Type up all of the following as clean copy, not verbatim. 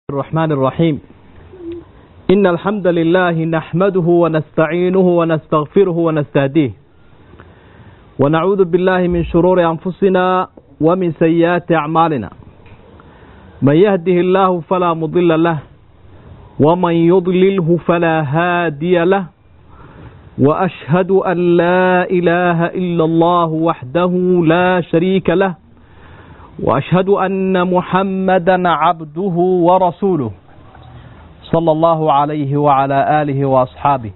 الرحمن الرحيم إن الحمد لله نحمده ونستعينه ونستغفره ونستهديه ونعوذ بالله من شرور أنفسنا ومن سيئات أعمالنا من يهده الله فلا مضل له ومن يضلله فلا هادي له وأشهد أن لا إله إلا الله وحده لا شريك له وأشهد أن محمدا عبده ورسوله صلى الله عليه وعلى آله وأصحابه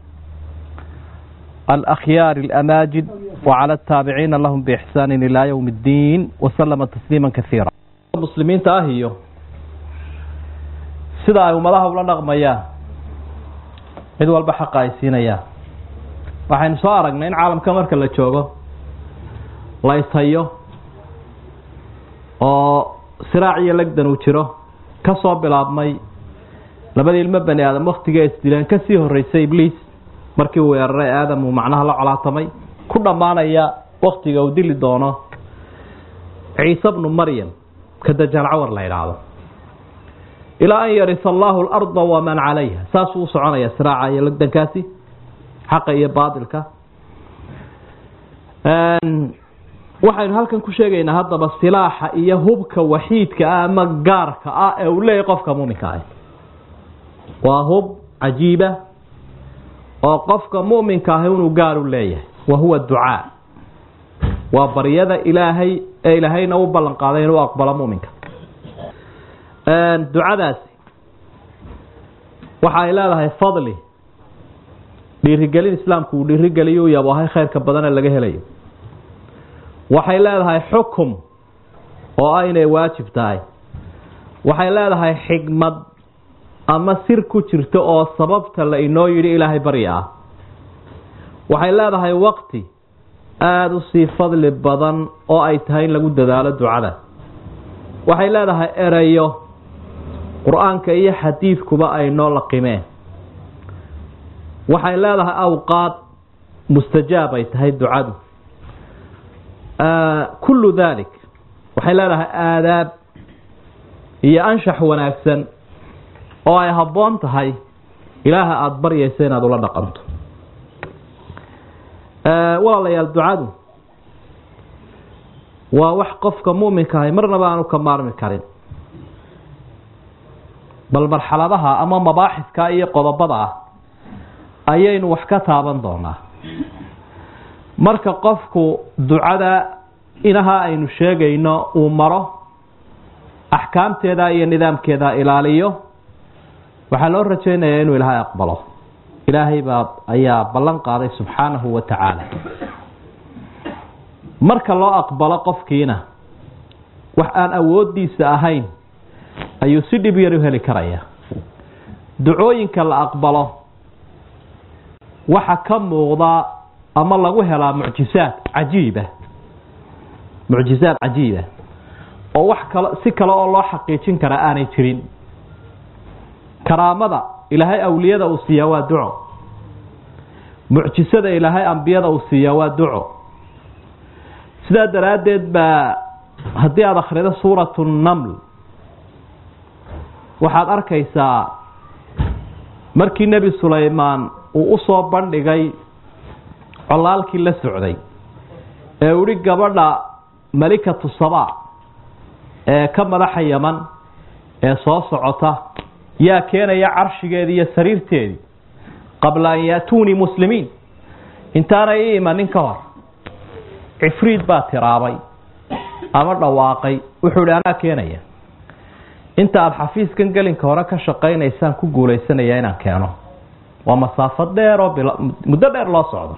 الأخيار الأماجد وعلى التابعين لهم بإحسان إلى يوم الدين وسلم تسليما كثيرا. المسلمين تاهيو سيدا أمضاها ولا نغميا إذو البحق آيسينيا وحين سوارقنا إن عالم كمركا اللي تشوغو لا يستهيو oo siraaciyo lagdan uu jiro ka soo bilaabmay labadii ilmo bani aadam waqtiga isdilaan ka sii horeysay ibliis markii uu weeraray aadam uu macnaha la calaatamay ku dhamaanaya waqtiga uu dili doono ciise ibn maryam ka dajal cawar la yiraahdo ilaa an yarisa Allahu al-ardha wa man 'alayha saasu soconaya siraaciyo lagdankaasi xaq iyo baadilka waxaynu halkan ku sheegaynaa haddaba silaaxa iyo hubka waxiidka ah ama gaarka ah ee uu leeyahay qofka muuminka ah waa hub cajiiba oo qofka muuminka ah inuu gaar u leeyahay wa huwa ducaa waa baryada ilaahay ee ilaahayna u ballan qaaday inuu aqbalo muuminka ducadaasi waxa ay leedahay fadli dhiirigelin islaamku uu dhiirigeliyo yabahay khayrka badan ee laga helayo waxay leedahay xukum oo aynay waajib tahay waxay leedahay xigmad ama sir ku jirto oo sababta la inoo yiri ilaahay barya waxay leedahay waqti aad u sii fadli badan oo ay tahay in lagu dadaalo ducada waxay leedahay erayo quraanka iyo xadiidkuba ay noo laqimeen waxay leedahay awqaad mustajaab ay tahay ducadu كل ذلك waxay leedahay aadaab iyo anshax wanaagsan oo ay haboon tahay ilaaha aad baryayso inaad ula dhaqanto walaalayaal ducadu waa wax qofka muuminka ah marnaba aanu ka maarmi karin bal marxaladaha ama mabaaxiska iyo qodobada ah ayaynu wax ka taaban doonaa marka qofku ducada inaha aynu sheegayno uu maro ahkaamteeda iyo nidaamkeeda ilaaliyo waxa loo rajaynayaa inuu ilaahay aqbalo ilaahay ayaa ballan qaaday subhanahu wa ta'ala marka loo aqbalo qofkiina wax aan awoodiisa ahayn ayuu si dhib yar u heli karaya ducooyinka la aqbalo waxa ka muuqda ama lagu helaa mucjisaad cajiiba oo wax kale si kale oo loo xaqiijin kara aanay jirin karaamada ilaahay awliyada uu siiyaa waa duco mucjisada ilaahay anbiyada uu siiyaa waa duco sida daraadeed ba hadii aad akhrido suuratu an-naml waxaad arkaysaa markii nabi Suleymaan uu soo bandhigay walaalkii la socday ee uri gabadha malikatu Saba ee ka madaxa Yaman ee soo socota yaa keenaya carshigeedii iyo sariirteedii qabla an yaatuni muslimiin intaana iimanin ka hor ifriid baa tiraabay ama dhawaaqay wuxuu ana keenaya inta aad xafiiskan galinka hore ka shaqeynaysan ku guuleysanaya inaan keeno waa masaafad dheer oo muddo dheer loo socdo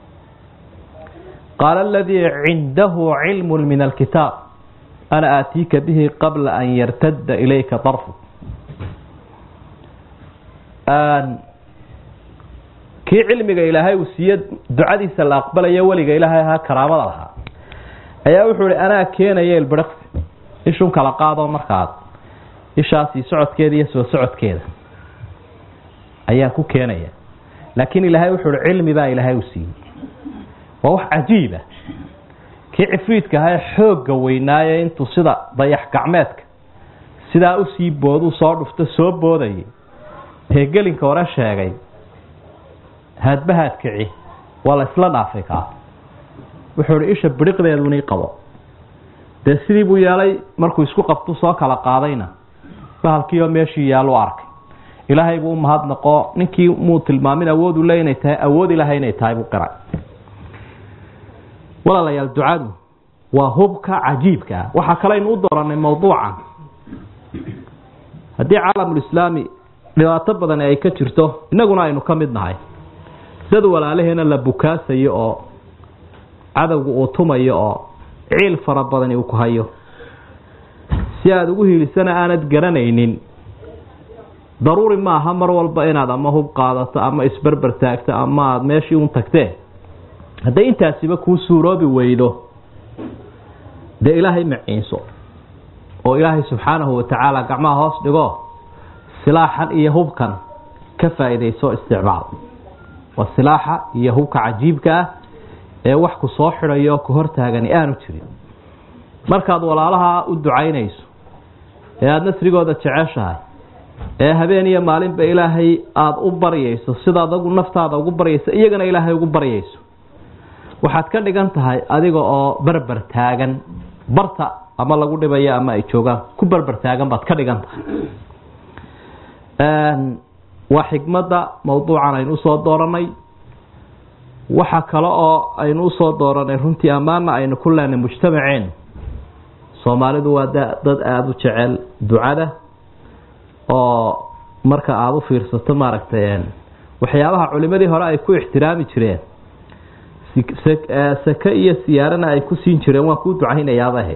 قال الذي عنده علم من الكتاب أنا آتيك به قبل أن يرتد إليك طرفك كي علمك إلهي وسيد دعادي سلا أقبل يوليك إلهي ها كرامة لها أيها وحولي أنا كينا يال برقس إيشون كالقاضة ومرقاض إيشاسي سعود كيدا يسوى سعود كيدا أيها كو كينا يال لكن إلهي وحولي علمي با إلهي وسيد wax cajiib ah kii ifriidka ah xoog weynaaye intuu sida dayax gacmeedka sidaa u sii booduu soo dhufto soo boodayay ee gelinka hore sheegay haadbahaad kici waa la isla dhaafay kaa wuxuu ihi isha biriqdeedunii qabo dee sidii buu yeelay markuu isku qabtu soo kala qaadayna bahalkiioo meeshii yaalu arkay ilaahay buu u mahadnaqo ninkii muu tilmaamin awoodu le inay tahay awood ilaahay inay tahay buu qiray walaalayaal ducadu waa hubka cajiibka ah waxaa kaleaynu u dooranay mawduucan haddii caalamulislaami dhibaato badan ay ka jirto innaguna aynu ka mid nahay dad walaalaheena la bukaasayo oo cadowga uu tumayo oo ciil fara badani uu ku hayo si aada ugu hiilisana aanad garanaynin daruuri maaha mar walba inaad ama hub qaadato ama isberber taagto ama aada meeshii un tagtee hadday intaasiba kuu suuroobi weydo dee ilaahay maciinso oo ilaahay subxaanahu watacaala gacmaha hoos dhigo silaaxan iyo hubkan ka faa'iidayso isticmaal waa silaaxa iyo hubka cajiibka ah ee wax ku soo xidhayo ku hortaagani aanu jirin markaad walaalaha u ducaynayso ee aada nasrigooda jeceshahay ee habeen iyo maalinba ilaahay aada u baryayso sida adagu naftaada ugu baryayso iyagana ilaahay ugu baryayso waxaad ka dhigan tahay adiga oo berber taagan barta ama lagu dhibayo ama ay joogaan ku berber taagan baad ka dhigan tahay waa xikmadda mawduucan aynu usoo dooranay waxa kale oo aynu usoo dooranay runtii ammaana aynu ku leenay mujtamaceen soomaalidu waa dad aada u jecel ducada oo marka aada u fiirsato maaragtay waxyaabaha culimadii hore ay ku ixtiraami jireen sake iyo siyaarana ay ku siin jireen waan kuu ducaynayaaba ahayd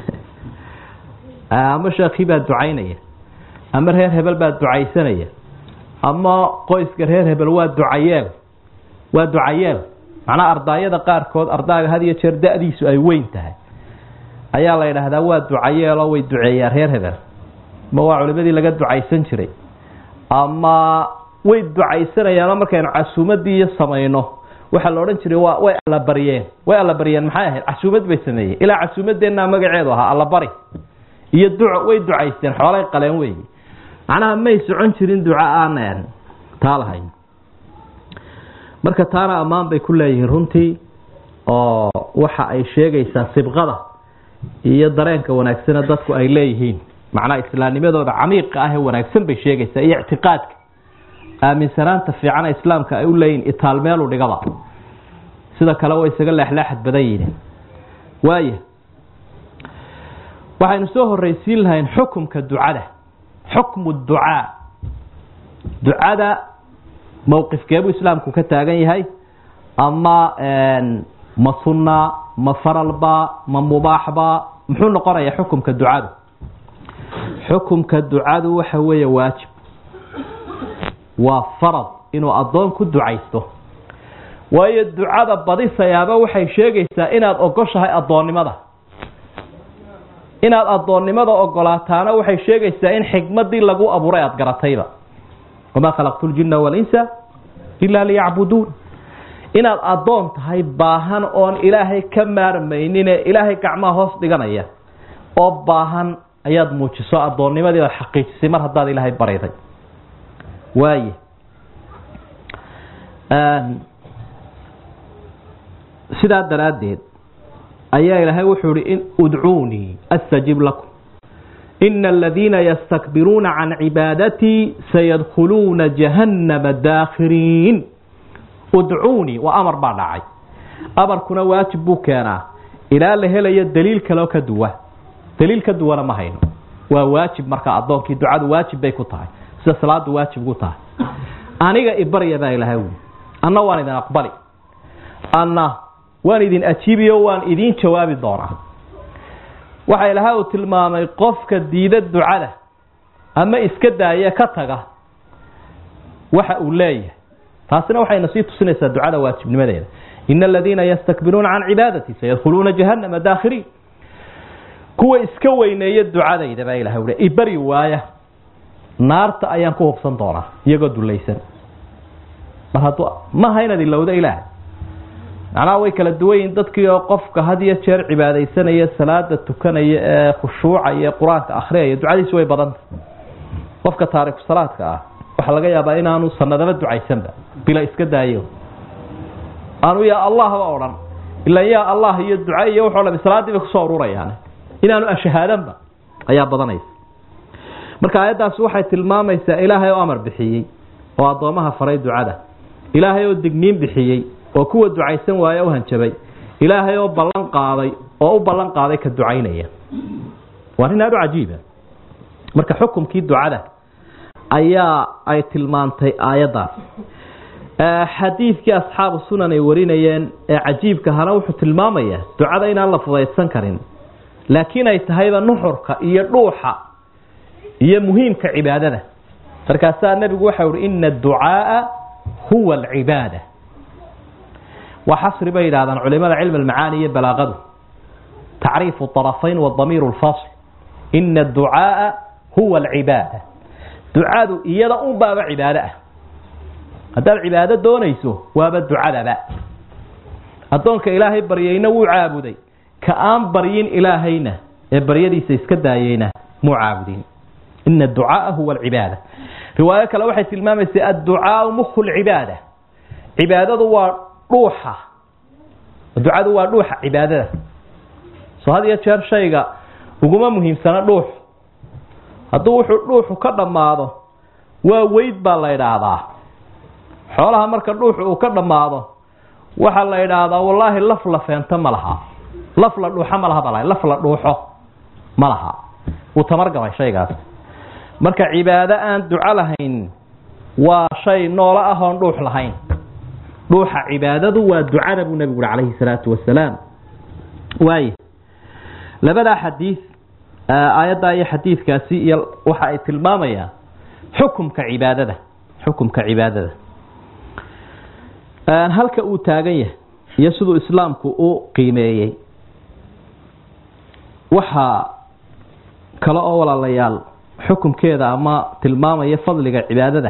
ama sheekii baa ducaynaya ama reer hebel baa ducaysanaya ama qoyska reer hebel waa ducayeel macnaa ardaayada qaarkood ardaaga had iyo jeer da-diisu ay weyn tahay ayaa la yidhaahdaa waa ducayeeloo way duceeyaan reer hebel ma waa culimadii laga ducaysan jiray ama way ducaysanayaanoo markaynu casuumadii iyo samayno waxaa la odhan jiray way allabaryeen maxay ahayd casuumad bay sameeyeen ilaa casuumadeenna magaceedu ahaa allabari iyo duco way ducaysteen xoolay qaleen weyi macnaha may socon jirin duco aan taa lahayn marka taana ammaan bay ku leeyihiin runtii oo waxa ay sheegaysaa sibqada iyo dareenka wanaagsana dadku ay leeyihiin macnaha islaamnimadooda camiiqa ah ee wanaagsan bay sheegaysaa iyo ictiqaadka aaminsanaanta fiicana islaamka ay u leeyihin itaalmeelu dhigaba sida kale way isaga leexleexad badan yihiin waaya waxaynu soo horreysiin lahayn xukumka ducada xukmu ducaa ducada mowqifkeebuu islaamku ka taagan yahay ama ma sunna ma faralba ma mubaaxba muxuu noqonayaa xukumka ducadu xukumka ducadu waxa weeye waajib waa farad inuu addoon ku ducaysto waayo ducada badisayaaba waxay sheegaysaa inaad ogoshahay addoonnimada inaad addoonnimada ogolaataana waxay sheegaysaa in xikmadii lagu abuuray aada garatayba wamaa khalaqtu ljinna walinsa ilaa liyacbuduun inaad addoon tahay baahan oon ilaahay ka maarmaynine ilaahay gacmaha hoos dhiganaya oo baahan ayaad muujiso addoonnimadii aad xaqiijisay mar haddaad ilaahay barayday waaye sidaa daraaddeed ayaa ilaahay wuxuu ihi udcuunii astajib lakum ina aladiina yastakbiruuna can cibaadatii sayadkhuluuna jahannama daakhiriin udcuunii waa amar baa dhacay amarkuna waajib buu keenaa ilaa la helayo daliil kaleo ka duwa daliil ka duwana ma hayno waa waajib markaa addoonkii ducadu waajib bay ku tahay sida salaadu waajib ku tahay aniga ibarya baa ilaahay wi anna waan idin aqbali anna waan idin ajiibiyo waan idin jawaabi doonaa waxa ilaahay uu tilmaamay qofka diida ducada ama iska daaya ka taga waxa uu leeyahay taasina waxayna sii tusinaysaa ducada waajibnimadeeda ina aladiina yastakbiruuna can cibaadati sayadkhuluuna jahannama daakhiriin kuwa iska weyneeya ducadayda baa ilahay ui ibari waaya naarta ayaan ku hubsan doonaa iyagoo dulaysan mar hadduu maha inaad ilowda ilaahay macnaha way kala duwan yihiin dadkii oo qofka had iyo jeer cibaadaysanaya salaada tukanaya ee khushuucaya qur-aanka akhriyaya ducadiisu way badanta qofka taariku salaadka ah waxaa laga yaabaa inaanu sanadaba ducaysanba bila iska daayo aanu yaa allahba odhan ilaa yaa allah iyo duca iyo wuxuu dhan salaadiiba kusoo ururayaan inaanu ashahaadanba ayaa badanaysa marka aayaddaas waxay tilmaamaysaa ilaahay oo amar bixiyey oo addoomaha faray ducada ilaahay oo digniin bixiyey oo kuwa ducaysan waaya u hanjabay ilaahay oo ballan qaaday oo u ballan qaaday ka ducaynaya waa arrin aad u cajiiba marka xukumkii ducada ayaa ay tilmaantay aayaddaas xadiidkii asxaabu sunan ay warinayeen ee cajiibka hana wuxuu tilmaamayaa ducada inaan la fudaysan karin laakiin ay tahayba nuxurka iyo dhuuxa iyo muhiimka cibaadada markaasaa nebigu waxau uhi ina adducaaa huwa alcibaada waa xasri bay yidhahdaan culimada cilmi almacaani iyo balaaqadu tacriifu طarafayn wadamiiru lfasl ina adducaaa huwa alcibaada ducadu iyada un baaba cibaado ah haddaad cibaado doonayso waaba ducadaba addoonka ilaahay baryayna wuu caabuday ka aan baryin ilaahayna ee baryadiisa iska daayeyna muu caabudin ina adducaaa huwa alcibaada riwaayo kale waxay tilmaamaysa adducaau mukhu lcibaada cibaadadu waa dhuuxa ducadu waa dhuuxa cibaadada soo had iyo jeer shayga uguma muhiimsana dhuux hadduu wuxuu dhuuxu ka dhammaado waa weyd baa la idhaahdaa xoolaha marka dhuuxu uu ka dhammaado waxaa la idhaahdaa wallaahi laf la feento ma laha laf la dhuuxo ma laha bala laf la dhuuxo ma laha wuu tamargabay shaygaas marka cibaado aan duco lahayn waa shay noolo ah oon dhuux lahayn dhuuxa cibaadadu waa ducada buu nebigu uri calayhi salaatu wasalaam waaye labadaa xadiid aayaddaa iyo xadiidkaasi iyo waxa ay tilmaamayaan xukumka cibaadada halka uu taagan yahay iyo siduu islaamku u qiimeeyey waxaa kale oo walaalayaal xukumkeeda ama tilmaamaya fadliga cibaadada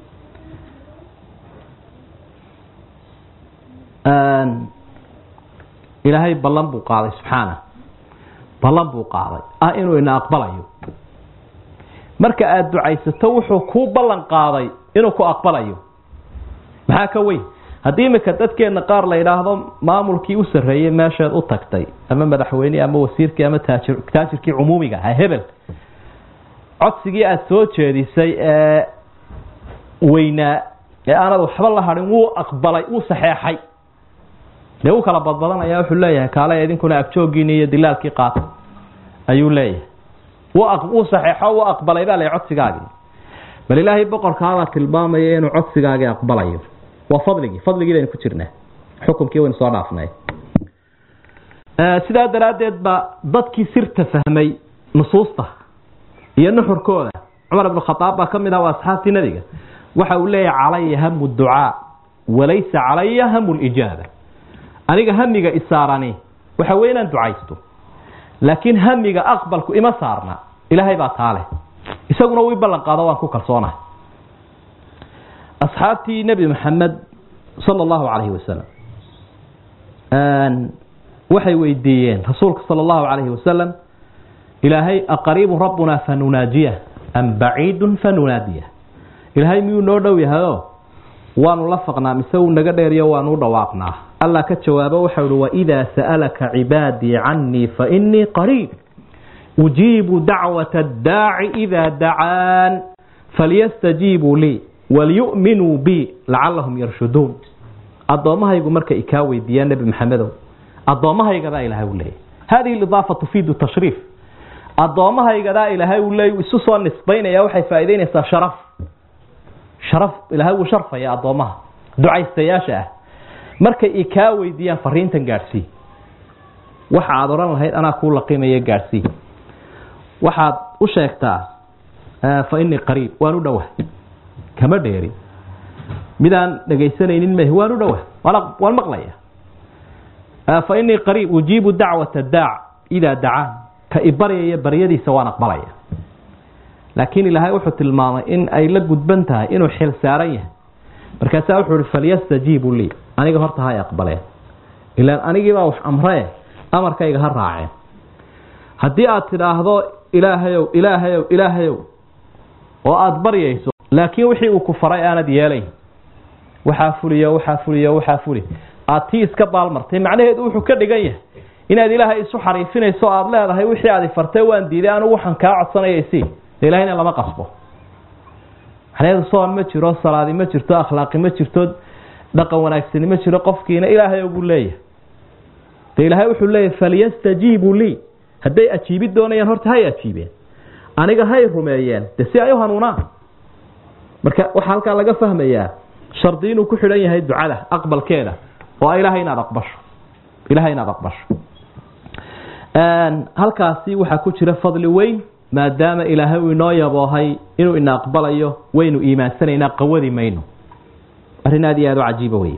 ilaahay ballan buu qaaday subxaana ballan buu qaaday inuu ina aqbalayo marka aada ducaysato wuxuu kuu ballan qaaday inuu ku aqbalayo maxaa ka weyn haddii imika dadkeenna qaar la yidhaahdo maamulkii u sarreeyey meesheed u tagtay ama madaxweynihii ama wasiirkii ama taajirkii cumuumiga ahaa hebel codsigii aada soo jeedisay ee weynaa ee aanad waxba la hadhin wuu aqbalay wuu saxeexay dee u kala badbadanaya wuxuu leeyahay kaale idinkuna agjoogiini iyo dilaalkii qaata ayuu leeyahay wuu saxeexo wuu aqbalay baa lay codsigaagii bal ilaahay boqorkaabaa tilmaamaya inuu codsigaagii aqbalayo waa fadligii baynu ku jirnaa xukumkii waynu soo dhaafnay sidaa daraaddeed baa dadkii sirta fahmay nusuusta iyo nuxurkooda cumar ibnu khadaab baa ka mid ah waa asxaabtii nebiga waxa uu leeyahay calaya hamu ducaa walaysa calaya hamu lijaaba aniga hamiga isaarani waxa wey inaan ducaysto laakiin hamiga aqbalku ima saarna ilaahay baa taale isaguna wii ballan qaado waan ku kalsoonahay asxaabtii nebi maxamed sala allahu calayhi wasalam waxay weydiiyeen rasuulka sala allahu calayhi wasalam ilaahay aqariibu rabbuna fanunaajiya am baciidun fanunaadiya ilaahay miyuu noo dhow yahayoo waanu la faqnaa mise uu naga dheeriyo waanu u dhawaaqnaa allah ka jawaabo waxau uhi waidaa sa'alaka cibaadii cannii fainii qariib ujiibu dacwata addaaci idaa dacaan falyastajiibuu lii walyu'minuu bi lacallahum yarshuduun addoommahaygu marka ikaa weydiiyaan nebi maxamedow addoommahaygadaa ilaahay u leeyay hadihi lidaafa tufiidu tashriif addoommahaygadaa ilaahay uu leey isu soo nisbaynaya waxay faa'iideynaysaa sharaf ilaahay wuu sharfaya addoommaha ducaystayaasha ah markay ikaa weydiiyaan fariintan gaadhsii waxa aad odhan lahayd anaa kuu laqimaya gaadhsii waxaad u sheegtaa fa inii qariib waan u dhowah kama dheerin midaan dhegaysanaynin mah waan u dhowah waan maqlaya fa inii qariib ujiibu dacwata daac idaa dacaan ka ibaryaya baryadiisa waan aqbalaya laakiin ilaahay wuxuu tilmaamay in ay la gudban tahay inuu xil saaran yahay markaasaa wuxuu ihi falyastajiibuu lii aniga horta hay aqbaleen ilaan anigiibaa wax amree amarkayga ha raaceen haddii aad tidhaahdo ilaahayow ilaahayow ilaahayow oo aada baryayso laakiin wixii uu ku faray aanad yeelayn waxaa fuliyo waxaa fuliyo waxaa fuli aad tii iska baalmartay macnaheedu wuxuu ka dhigan yahay inaad ilaahay isu xariifinayso o aada leedahay wixii aad ifartay waan diiday anigu waxaan kaa codsanayaysi de ilahayna lama qasbo macnaheedu soon ma jiro salaadi ma jirto akhlaaqi ma jirto dhaqan wanaagsani ma jiro qofkiina ilaahay buu leeyahay de ilaahay wuxuu leeyahay falyastajiibuu lii hadday ajiibi doonayaan horta hay ajiibeen aniga hay rumeeyeen de si ay u hanuunaan marka waxaa halkaa laga fahmayaa shardi inuu ku xidhan yahay ducada aqbalkeeda oo ilaahay inaad aqbasho ilaahay inaad aqbasho halkaasi waxaa ku jira fadli weyn maadaama ilaahay uu inoo yaboohay inuu ina aqbalayo waynu iimaansanaynaa qawadi mayno arrin aad iyo aad u cajiiba wey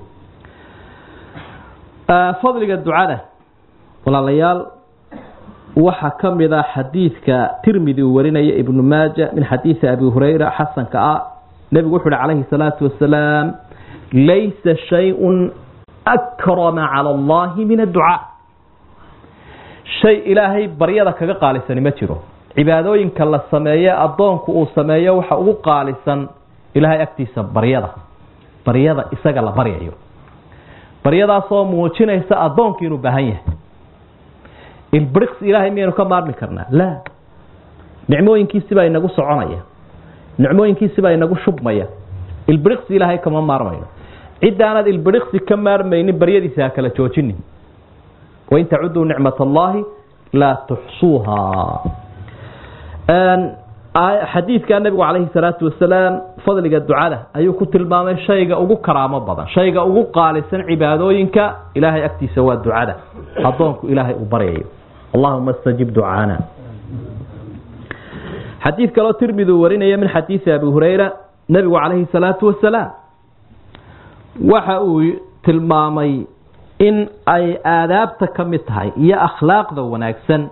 fadliga ducada walaalayaal waxaa ka mid ah xadiidka tirmidi uu warinaya ibnu maaja min xadiidi abi hurayra xasanka ah nebigu wuxu uhi calayhi salaatu wasalaam laysa shay-un akrama cala allahi min adducaa shay ilaahay baryada kaga qaalisani ma jiro cibaadooyinka la sameeye addoonku uu sameeyo waxa ugu qaalisan ilaahay agtiisa baryada isaga la baryayo baryadaasoo muujinaysa addoonku inuu baahan yahay ilbriks ilaahay miyaynu ka maarmi karnaa laa nicmooyinkiisibaa inagu soconaya nicmooyinkiisibaa inagu shubmaya ilbriks ilaahay kama maarmayno ciddaanad ilbriksi ka maarmaynin baryadiisa ha kala joojinin wain tacuduu nicmat allahi laa tuxsuuhaa xadiidka nabigu calayhi salaatu wasalaam fadliga ducada ayuu ku tilmaamay shayga ugu karaamo badan shayga ugu qaalisan cibaadooyinka ilaahay agtiisa waa ducada addoonku ilaahay uu baryayo allahuma astajib ducaana xadiid kaloo tirmidi uu warinaya min xadiidi abi hurayra nabigu calayhi salaatu wasalaam waxa uu tilmaamay in ay aadaabta ka mid tahay iyo akhlaaqda wanaagsan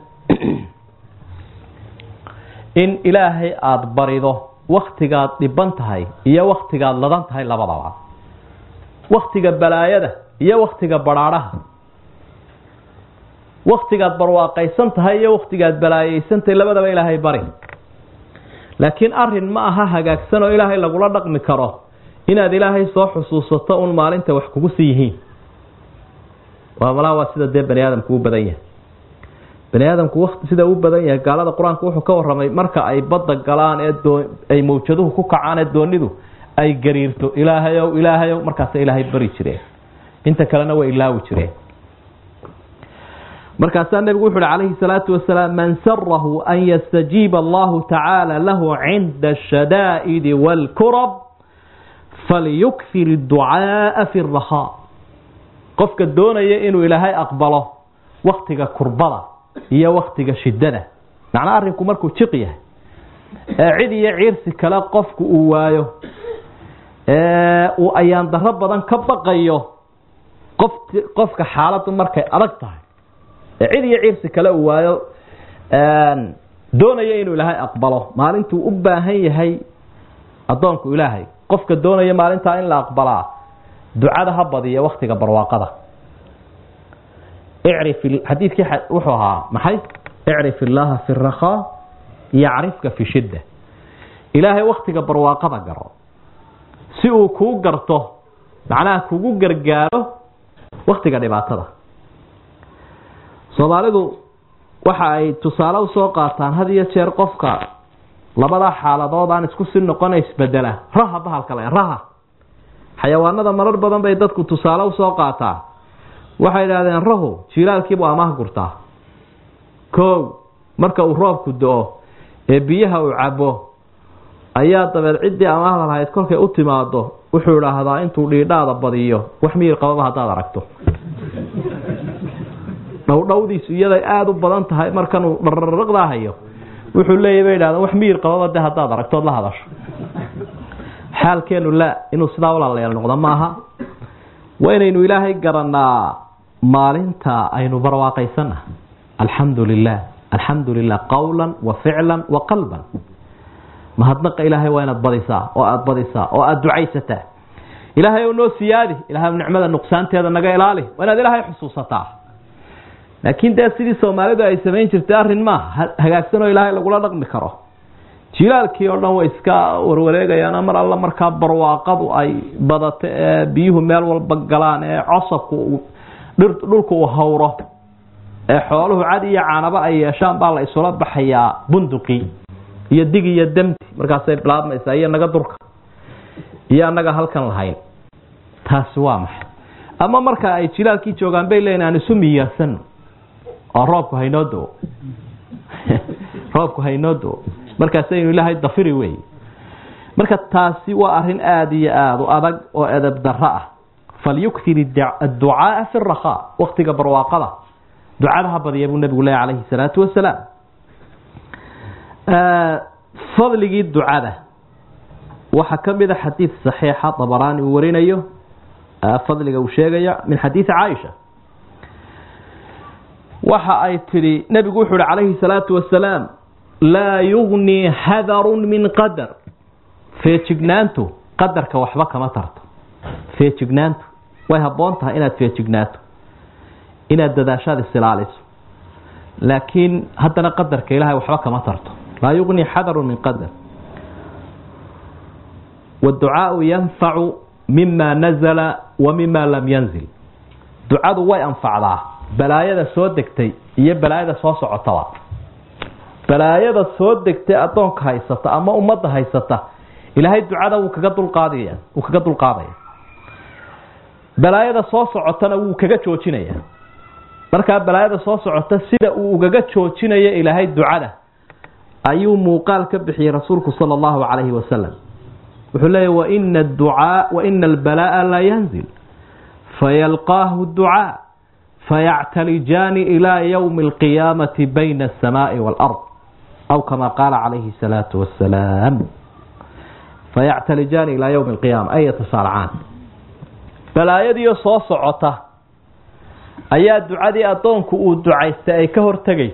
in ilaahay aada barido waktigaad dhiban tahay iyo waktigaad ladan tahay labadaba waktiga balaayada iyo waktiga badhaadhaha waktigaad barwaaqaysan tahay iyo waktigaad balaayaysan tahay labadaba ilaahay bari laakiin arin ma aha hagaagsan oo ilaahay lagula dhaqmi karo inaad ilaahay soo xusuusato un maalinta wax kugu sii yihiin waa sida dee bani aadamku u badan yahay bani aadamku waqti sida u badan yahay gaalada qur-aanku wuxuu ka warramay marka ay badda galaan ee ay mawjaduhu ku kacaan ee doonidu ay gariirto ilaahayow markaasa ilaahay bari jireen inta kalena way ilaawi jireen markaasaa nebigu wuxu uhi calayhi salaatu wasalaam man sarahu an yastajiiba allahu tacaala lahu cinda ashadaa'idi waalkurab falyukfir adducaaa fi rahaa qofka doonaya inuu ilaahay aqbalo waktiga kurbada iyo waktiga shidada macnaa arrinku markuu jiq yahay cid iyo ciirsi kale qofku uu waayo uu ayaan darro badan ka baqayo qofka xaaladdu markay adag tahay cid iyo ciirsi kale uu waayo doonaya inuu ilaahay aqbalo maalintuu u baahan yahay addoonku ilaahay qofka doonaya maalintaa in la aqbalaa ducada ha badiya waktiga barwaaqada xadiidkii wuxuu ahaa maxay icrif illaaha fi rakhaa yacrifka fi shidda ilaahay waktiga barwaaqada garo si uu kuu garto macnaha kugu gargaaro waktiga dhibaatada soomaalidu waxa ay tusaale usoo qaataan had iyo jeer qofka labada xaaladood aan isku si noqona isbedela raha bahalka le raha xayawaanada marar badan bay dadku tusaale usoo qaataa waxay idhaahdeen rahu jiilaalkiibuu amaah gurtaa koow marka uu roobku do-o ee biyaha uu cabo ayaa dabeed ciddii amaahda lahayd kolkay u timaado wuxuu idhaahdaa intuu dhiidhaada badiyo wax miyir qababa haddaad aragto dhowdhowdiisu iyaday aada u badan tahay markanuu dhararaqdaa hayo wuxuu leeyahy bay idhahdeen wax miyir qababa de haddaad aragtood la hadasho xaalkeenu laa inuu sidaa walaalayaal noqdo maaha waa inaynu ilaahay garanaa maalinta aynu barwaaqaysana alxamdu lilah qawlan wa ficlan wa qalban mahadnaqa ilaahay waa inaad badisaa oo aada ducaysataa ilaahay oo noo siyaadi, ilaahay nicmada nuqsaanteeda naga ilaali, waa inaad ilaahay xusuusataa. laakiin dee sidii Soomaalidu ay samayn jirtay arrin ma hagaagsan oo ilaahay lagula dhaqmi karo. jilaalkii oo dhan way iska warwareegayaan mar alla markaa barwaaqadu ay badato ee biyuhu meel walba galaan ee cosabku dhulku uu hawro ee xooluhu cad iyo caanaba ay yeeshaan baa la isula baxayaa bunduqi iyo dig iyo damti markaasay bilaabmaysaa iyo naga durka iyo anaga halkan lahayn. taasi waa maxay? ama marka ay jilaalkii joogaan bay leeyaan isu miyaasan oo roobku haynoodo roobku haynoodo markaas aynu ilaahay dafiri weey. marka taasi waa arrin aad iyo aad u adag oo adab darro ah. falyukthir ad-du'a fi ar-raha waqtiga barwaaqada ducada badiya buu nabigu leeyahay alayhi salaatu wasalaam. fadligi ducada waxa kamid ah xadiis saxiixa Tabarani uu warinayo fadliga uu sheegaya min xadiis Aisha waxa ay tiri nabigu wuxuu alayhi salaatu wasalaam لا يغني حذر من قدر feejignaantu qadarka waxba kama tarto. feejignaantu way haboontahay inaad feejignaato inaad dadaashaad islaaliso laakiin haddana qadarka ilaahay waxba kama tarto. لا يغني حذر من قدر والدعاء ينفع مما نزل ومما لم ينزل. ducadu way anfacdaa balaayada soo degtay iyo balaayada soo socota. balaayada soo degtay adoonka haysata ama ummadda haysata ilaahay ducada uu kaga dulqaadaya balaayada soo socotana uu kaga joojinaya. marka balaayada soo socota sida uu ugaga joojinaya ilaahay ducada ayuu muuqaal ka bixiyay rasuulku sallallahu alayhi wasallam. wuxuu leeyahay wa inna ad-du'a wa inna al-balaa'a la yanzil fayalqaahu ad-du'a faya'talijani ila yawm al-qiyamati bayna as-samaa'i wal-ard أو كما قال عليه الصلاة والسلام فيعتلجان إلى يوم القيامة أي يتصارعان. فلا يدي صوص عطة أي دعاء أطونك ودعاء استأيكه ارتقيت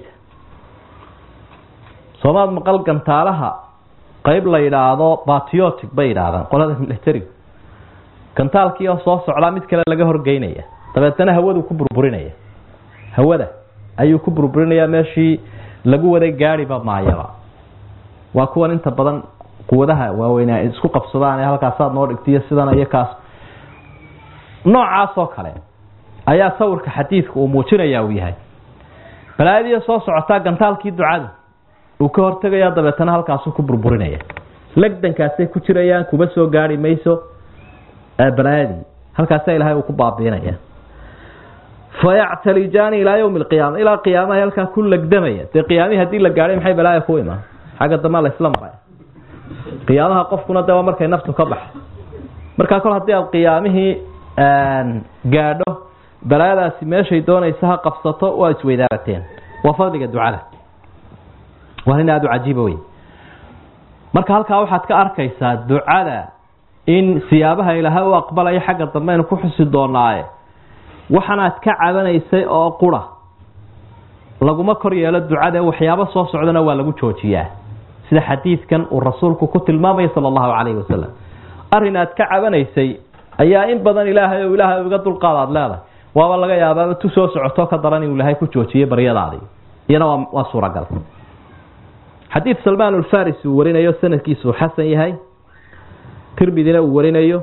صماد مقال كنتالها قيب ليلة عضو باتيوتك بيلة عضو قول هذا من الاحترق كنتالك يا صوص علامات كلا لقاه رقينية طبعا أنا هوده كبر برينية هوده أي كبر برينية ماشي lagu waday gaari ba maayaba waa kuwan inta badan quwadaha waaweynaa isku qabsadaan ee halkaas aad noo dhigtiyo sidan ay kaas noocaas oo kale ayaa sawirka xadiidku uu muujinaya uu yahay. balaayada soo socota gantaalkii ducada uu ka hortagaya dabeetana halkaas ku burburinaya lagdankaasay ku jirayaan kuba soo gaari mayso balaayadii halkaas ilaahay uu ku baabiinaya. فيعتلجان إلى يوم القيامة إلى قيامة يلقى كل قدمية قيامي هدي لك قارين محي بلايا كويمة حاجة دمال الإسلام رأي قيامها قف كنا دوا مركي نفسه كبح مركا كل هدي القيامه قادو بلايا سماشي دون يسها قفصته ويسوي دارتين وفضلك الدعاء وهنا دعاء عجيبوي مركا هلكا waxaad ka arkaysaa ducada in siyaabaha ilaahay uu aqbalay xagga dambe ku xusi doonaaye waxaanaad ka cabanaysay oo qura laguma kor yeelo ducada waxyaabo soo socdana waa lagu joojiyaa sida xadiidkan uu rasuulku ku tilmaamay sallallahu alayhi wasallam. arinaad ka cabanaysay ayaa in badan ilaahay uga dulqaadaad leedahay waaba laga yaabaa tu soo socoto ka daran inuu ilaahay ku joojiyay baryadaadii iyana waa suuragal. xadiid Salmaan al-Farisi uu warinayo sanadkiisu xasan yahay Tirmidina uu warinayo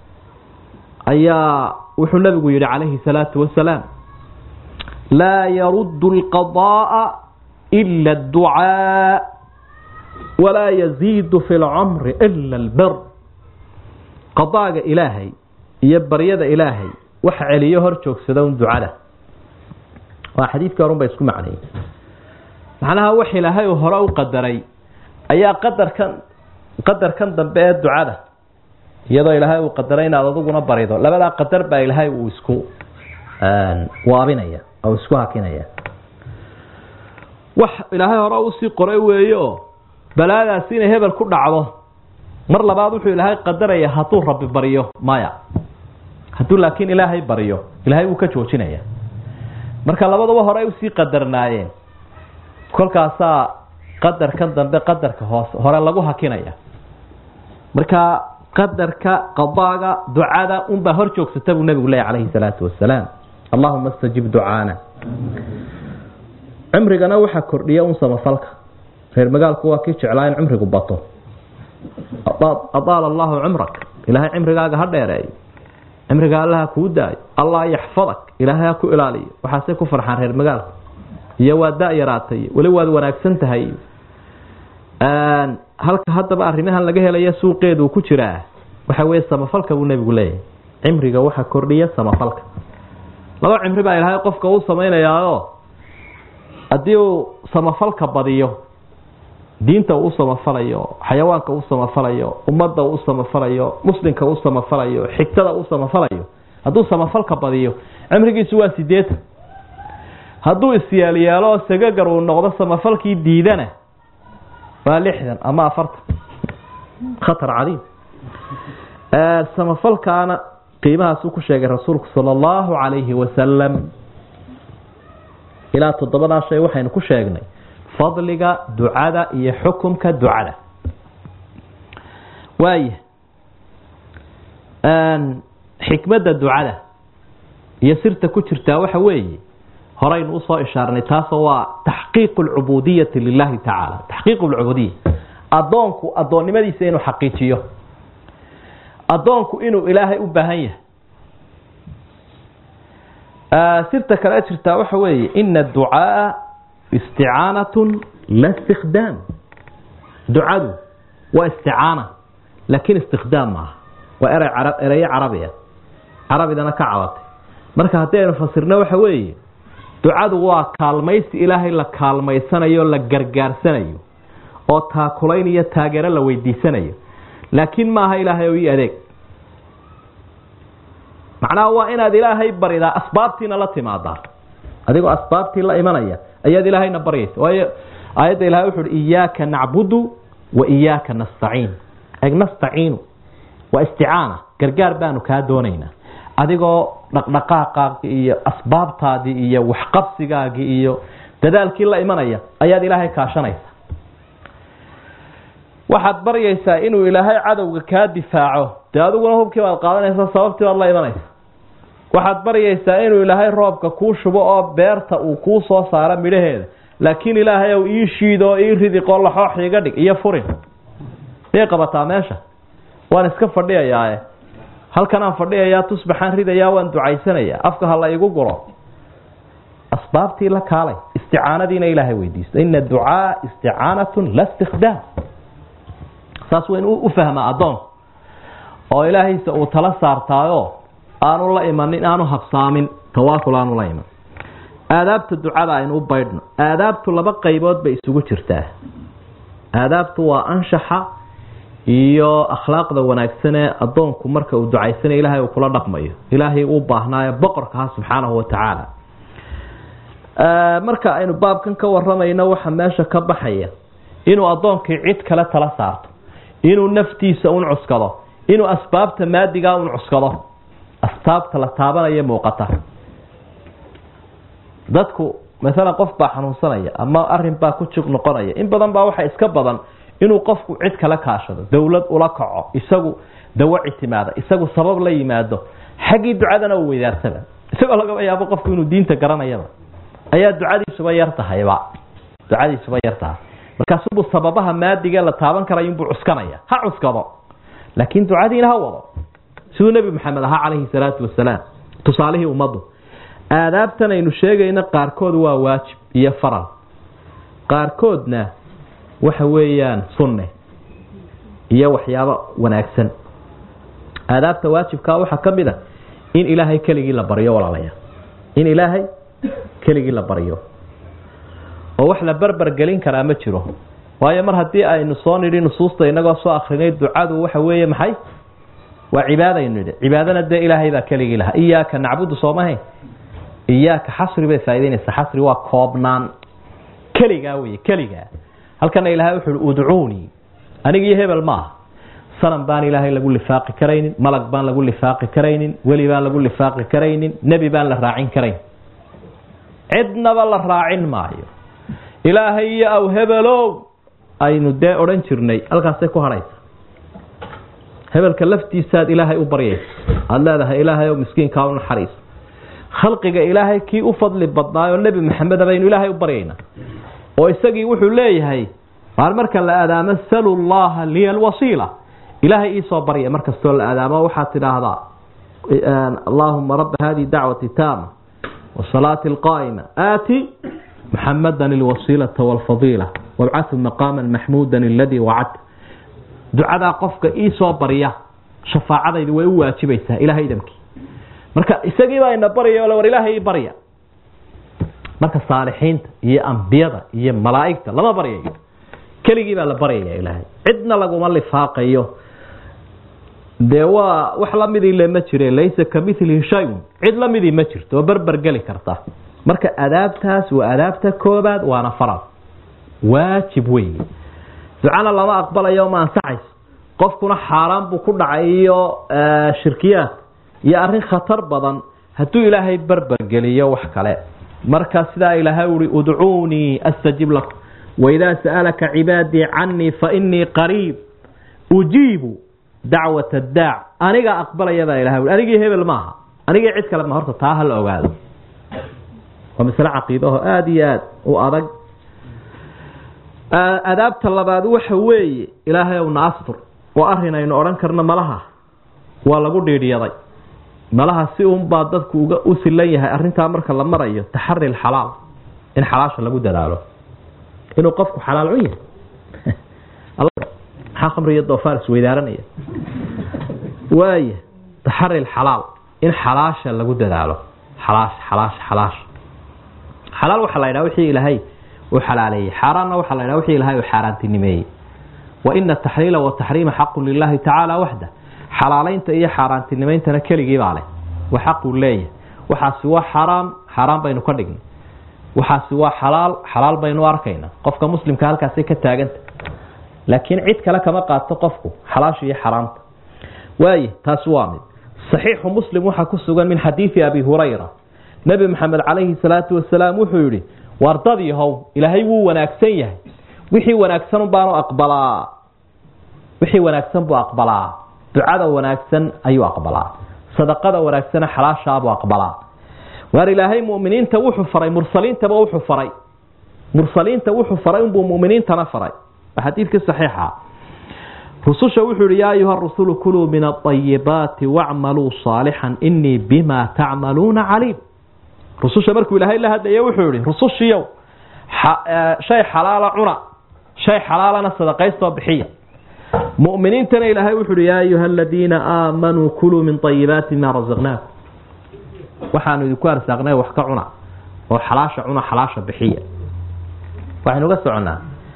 ayaa wuxuu nabigu yiri alayhi salatu wasalaam لا يرد القضاء إلا الدعاء ولا يزيد في العمر إلا البر. قضاء إلهي يبر يد إلهي وحعليه هرشوك سدون دعاء وحديث كارون بيسكم عليه معناها وحي لهي وهراء قدري أي قدر كان دنبئة الدعاء يضا إلهي وقدرين على ضوء نبريضه لا قدر با إلهي ويسكو وابنية أو اسكوها كنية وح إلهي هراء وسي قريوه بلا سين هبل كل عضو مر لبعض وحي إلهي قدر يهطوه ربي بريه مايا هتو لكن إلهي بريه إلهي وكتوشينيا marka labadaba hore u sii qadarnaayeen kolkaasa qadar kan dambe qadarka hoos hore lagu hakinaya marka qadarka qadaaga ducada unbaa hor joogsata buu nabigu leeyahay calayhi salaatu wasalaam. allahuma astajib ducaana. cimrigana waxaa kordhiya un samafalka. reer magaalku waa kii jeclaa in cimrigu bato. adaala allahu cumrak, ilaahay cimrigaaga ha dheereeyo, cimriga allaha kuu daayo, allah yaxfadak, ilaahay ha ku ilaaliyo. waxaasay ku farxaan reer magaalka. iyo waa da yaraatay, weli waad wanaagsan tahay. halka haddaba arrimahan laga helaya suuqeedu ku jiraa waxa weeye samafalka buu nabigu leeyahay. cimriga waxa kordhiya samafalka. laba cimri baa ilaahay qofka uu sameynayaayo haddii uu samafalka badiyo, diinta uu samafalayo, xayawaanka uu samafalayo, ummadda uu samafalayo, muslimka uu samafalayo, xigtada uu samafalayo, hadduu samafalka badiyo cimrigiisu waa 80. hadduu isyaaliyaalo sagagar uu noqdo samafalkii diidana waa 60 ama 40. khatar cadiim. samafalkaana qiimahaas uu ku sheegay rasuulku sallallahu alayhi wasallam. ilaa 7 shay waxaynu ku sheegnay fadliga ducada iyo xukumka ducada. waaye xikmadda ducada iyo sirta ku jirtaa waxa weeye horaynu usoo ishaarnay, taasoo waa taxqiiqu alcubuudiyati lilahi tacaala. taxqiiqu alcubuudiya, addoonku addoonnimadiisa inuu xaqiijiyo, addoonku inuu ilaahay u baahan yahay. sirta kale jirtaa waxa weeye ina adducaaa isticaanatun la istikdaam. ducadu waa isticaana laakiin istikdaam maaha. waa erayo carabiya, carabidana ka cabatay. marka haddii aynu fasirno waxa weeye ducadu waa kaalmaysi ilaahay la kaalmaysanayo, la gargaarsanayo, oo taakulayn iyo taageero la weydiisanayo, laakiin maaha ilaahay oo ii adeeg. macnaha waa inaad ilaahay baridaa, asbaabtiina la timaadaa. adigoo asbaabtii la imanaya ayaad ilaahayna baryaysa. waayo aayadda ilahay wuxu uhi iyaaka nacbudu wa iyaaka nastaciin. nastaciinu waa isticaana, gargaar baanu kaa doonaynaa. adigoo dhaqdhaqaaqaagii iyo asbaabtaadii iyo waxqabsigaagii iyo dadaalkii la imanaya ayaad ilaahay kaashanaysa. waxaad baryaysaa inuu ilaahay cadowga kaa difaaco, dee adiguna hubkii baad qaadanaysa, sababtii baad la imanaysa. waxaad baryaysaa inuu ilaahay roobka kuu shubo oo beerta uu kuu soo saaro midhaheeda, laakiin ilaahay ow ii shiido, ii ridiqoo laxoox iga dhig iyo furin. miyay qabataa meesha? waan iska fadhiyayaae, halkanaan fadhiyayaa, tusbaxaan ridayaa, waan ducaysanayaa, afka ha la igu guro. asbaabtii la kaalay, isticaanadiina ilaahay weydiista. ina ducaa isticaanatun la istikdaam. saas waa inuu u fahmaa addoonku, oo ilaahaysa uu tala saartaayo aanu la imanin, aanu habsaamin, tawaakul aanu la iman. aadaabta ducada aynu u baydhno. aadaabtu 2 qaybood bay isugu jirtaa. aadaabtu waa anshaxa iyo akhlaaqda wanaagsan ee addoonku marka uu ducaysanayo ilaahay uu kula dhaqmayo, ilaahay uu baahnaayo boqorka ha subxaanahu wa tacaala. marka aynu baabkan ka waramayno waxa meesha ka baxaya inuu addoonkii cid kale tala saarto, inuu naftiisa un cuskado, inuu asbaabta maadigaa un cuskado. asbaabta la taabanaya muuqata. dadku maalan qof baa xanuunsanaya ama arrin baa ku jug noqonaya. in badan baa waxa iska badan inuu qofku cid kala kaashado, dawlad ula kaco, isagu dawo ictimaada, isagu sabab la yimaado, xaggii ducadana uu weydaarsada. isagoo laga yaabo qofku inuu diinta garanayaba ayaa ducadiisuba yar tahayba. ducadiisuba yar tahay. markaasuu sababaha maadiga la taaban karayo inbuu cuskanaya. ha cuskado, laakiin ducadiina ha wado. siduu nebi maxamed ahaa calayhi salaatu wasalaam, tusaalihii ummaddu. aadaabtan aynu sheegayna qaarkood waa waajib iyo faral, qaarkoodna waxa weeyaan sunne iyo waxyaabo wanaagsan. aadaabta waajibkaa waxaa ka mid a in ilaahay keligii la baryo walaalayaal. in ilaahay keligii la baryo oo wax la barbar gelin karaa ma jiro. waayo mar haddii aynu soo nidhi nusuusta inagoo soo akrinay ducadu waxa weeye maxay? waa cibaadaynu nidhi. cibaadana dee ilaahay baa keligii lahaa. iyaaka nacbudu soomahayn. iyaaka xasri bay faa'iidaynaysaa. xasri waa koobnaan, keligaa weye, keligaa. halkana ilaahay wuxuu uhi udcuunii, anigiyo hebel maaha. sanam baan ilaahay lagu lifaaqi karaynin, malag baan lagu lifaaqi karaynin, weli baan lagu lifaaqi karaynin, nebi baan la raacin karayn. cidnaba la raacin maayo. ilaahay iyo aw hebelow aynu dee odhan jirnay, halkaasay ku hadhaysa. hebelka laftiisaad ilaahay u baryaysa aada leedahay ilaahay oo miskiinkaa u naxariis khalqiga ilaahay kii u fadli badnaayoo nebi maxamed baynu ilaahay u baryaynaa oo isagii wuxuu leeyahay qaar marka la aadaamo salu llaha liya alwasiila ilaahay iisoo barya markastoo la aadaamo waxaad tidhaahdaa allaahuma rabba hadihi dacwati taama wasalaati alqaa'ima aati muxamadan alwasiilata walfadiila wabcathu maqaama maxmuudan aladii wacadta ducadaa qofka iisoo barya shafaacadaydu way u waajibaysaa ilahay idamkii marka isagii baa ina barya oo war ilaahay ii barya marka saalixiinta iyo ambiyada iyo malaa'igta lama baryayo keligii baa la baryaya ilaahay cidna laguma lifaaqayo dee waa wax lamidii lema jire laysa kamilihi shayun cid lamidii ma jirto oo berber geli karta marka adaabtaas waa adaabta koobaad waana farad waajib weyn ducana lama aqbalayo ma ansaxayso qofkuna xaaraan buu ku dhacay iyo shirkiyaad iyo arrin khatar badan hadduu ilaahay berber geliyo wax kale marka sidaa ilaahay uri udcuunii astajib lakum waidaa sa'alaka cibaadii canii fainii qariib ujiibu dacwat addaac aniga aqbalaya baa ilahay uri anigii hebel maaha anigii cid kale ma horta taa ha la ogaado waa masale caqiidaho aada iyo aada u adag adaabta labaad waxa weeye ilaahay owna astur oo arrin aynu odhan karno malaha waa lagu dhiidhyaday malaha si unbaa dadku u silan yahay arrintaa marka la marayo taxari lxalaal in xalaasha lagu dadaalo inuu qofku xalaal cun yahay maxaa khamri iyo doofaar isweydaaranaya waaya taxari lxalaal in xalaasha lagu dadaalo xalaal waxaa la yidhaha wixii ilaahay uu xalaaleeyey xaaraanna waxaa la yidhaha wixii ilaahay uu xaaraantinimeeyey wa ina ataxliila wataxriima xaqun lilahi tacaala waxda xalaalaynta iyo xaaraantinimayntana keligii baa leh waa xaquu leeyahay waxaasi waa xaaraan baynu ka dhignay waxaasi waa xalaal baynu arkaynaa qofka muslimka halkaasay ka taaganta laakiin cid kale kama qaato qofku xalaasha iyo xaraamta waaye taasi waa mid saxiixu muslim waxaa ku sugan min xadiidi abi hurayra nebi maxamed calayhi salaatu wasalaam wuxuu yidhi wardadii how ilaahay wuu wanaagsan yahay wixii wanaagsan baanu aqbalaa wixii wanaagsan buu aqbalaa ducada wanaagsan ayuu aqbalaa sadaqada wanaagsana xalaashaabuu aqbalaa waar ilaahay mu'miniinta wuxuu faray mursaliintaba wuxuu faray unbuu mu'miniintana faray xadiidkii saxiixa rususha wuxuu yihi yaa ayuha rusulu kuluu min aayibaati wacmaluu saalixan inii bima tacmaluuna caliim rususha markuu ilaahay la hadlaya wuxuu yihi rusushiyow shay xalaala cuna shay xalaalana sadaqaystoo bixiya mu'miniintana ilaahay wuxuu yihi yaa ayuha aladiina aamanuu kuluu min ayibaati ma rasaqnaakum waxaanu idinku arsaaqnay wax ka cuna oo xalaasha cuna xalaasha bixiya waxaynu uga soconnaa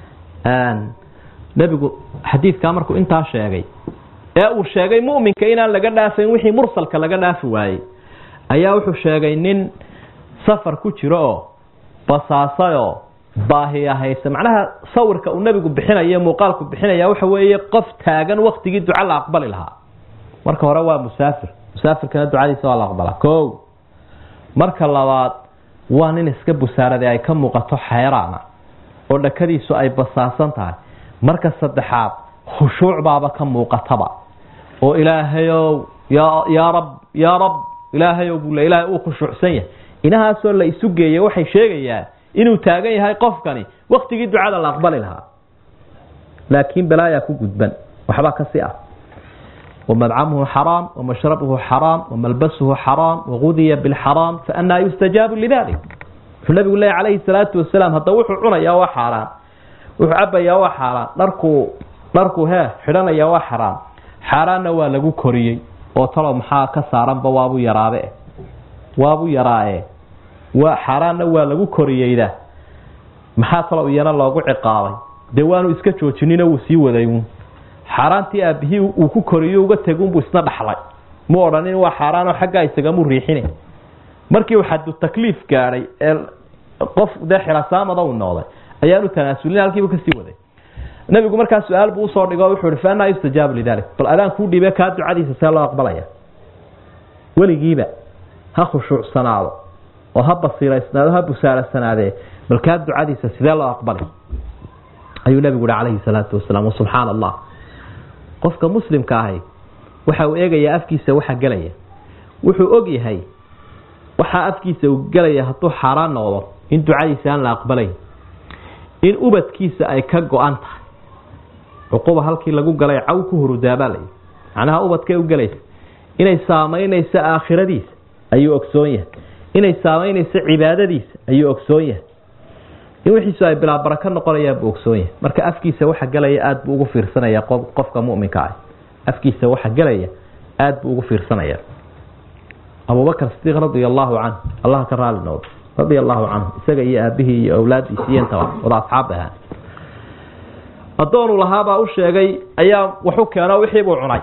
nebigu xadiidkaa markuu intaa sheegay ee uu sheegay mu'minka inaan laga dhaafayn wixii mursalka laga dhaafi waayey ayaa wuxuu sheegay nin safar ku jiro oo basaasayoo baahiya haysa macnaha sawirka uu nebigu bixinayo muuqaalku bixinaya waxa weeye qof taagan waktigii duca la aqbali lahaa marka hore waa musaafirkana ducadiisa waa la aqbalaa o marka labaad waa nin iska busaaraday ay ka muuqato xeeraana oo dhakadiisu ay basaasan tahay marka saddexaad khushuuc baaba ka muuqataba oo ilaahayow yaa rab ilaahayow buu le ilaahay uu khushuucsan yahay inahaasoo la isu geeyay waxay sheegayaan inuu taagan yahay qofkani waktigii ducada la aqbali lahaa laakiin balaayaa ku gudban waxbaa kasi ah ومدعمه حرام ومشربه حرام وملبسه حرام وغذي بالحرام فأنا يستجاب لذلك فالنبي الله عليه الصلاة والسلام هذا وحو عنا يا وحرام وحو عبا يا وحرام نركو ها حرانا يا وحرام حرانا ولغو كوريي وطلع محا كساران بوابو يرابه وابو يرائه وحرانا ولغو كوريي ده محا طلع ينا لغو عقابي دوانو اسكا جوجنينا وسي ودايون xaaraantii aabihii uu ku koriyo uga tagunbuu isna dhaxlay ma odhanin waa xaaraanoo xaggaa isagamu riixine markii uu xadu takliif gaadhay ee qof dee xirasaamada u noqday ayaanu tanaasulin halkiibu kasii waday nabigu markaa su-aal buu usoo dhigo wuxuu ihi faanaa yustajaabu lidalik bal adaan kuu dhiibee kaa ducadiisa see loo aqbalaya weligiiba ha khushuucsanaado oo ha basiiraysnaado ha busaarasanaadee bal kaa ducadiisa sidee loo aqbalay ayuu nabigu yihi calayhi salaatu wasalaam subxaana allah qofka muslimka ahi waxa uu eegayaa afkiisa waxa galaya wuxuu og yahay waxa afkiisa uu galaya hadduu xaaraan noqdo in ducadiisa aan la aqbalay in ubadkiisa ay ka go'an tahay cuquba halkii lagu galay caw ku hurudaabalay macnaha ubadkay u galaysa inay saameynaysa aakhiradiisa ayuu ogsoon yahay inay saameynaysa cibaadadiisa ayuu ogsoon yahay in wixiisu ay bilaa baraka noqonayaan buu ogsoon yahay marka afkiisa waxa galaya aad buu ugu fiirsanaya qofka mu'minka ah afkiisa waxa galaya aad buu ugu fiirsanaya Abu Bakr Siddiq radiyallahu anhu Allah ka raali noqdo radiyallahu anhu isaga iyo aabihii iyo awlaadiisa iyo inta wada asxaabaha adoonu lahaaba u sheegay ayaa wuxuu keenay wixii buu cunay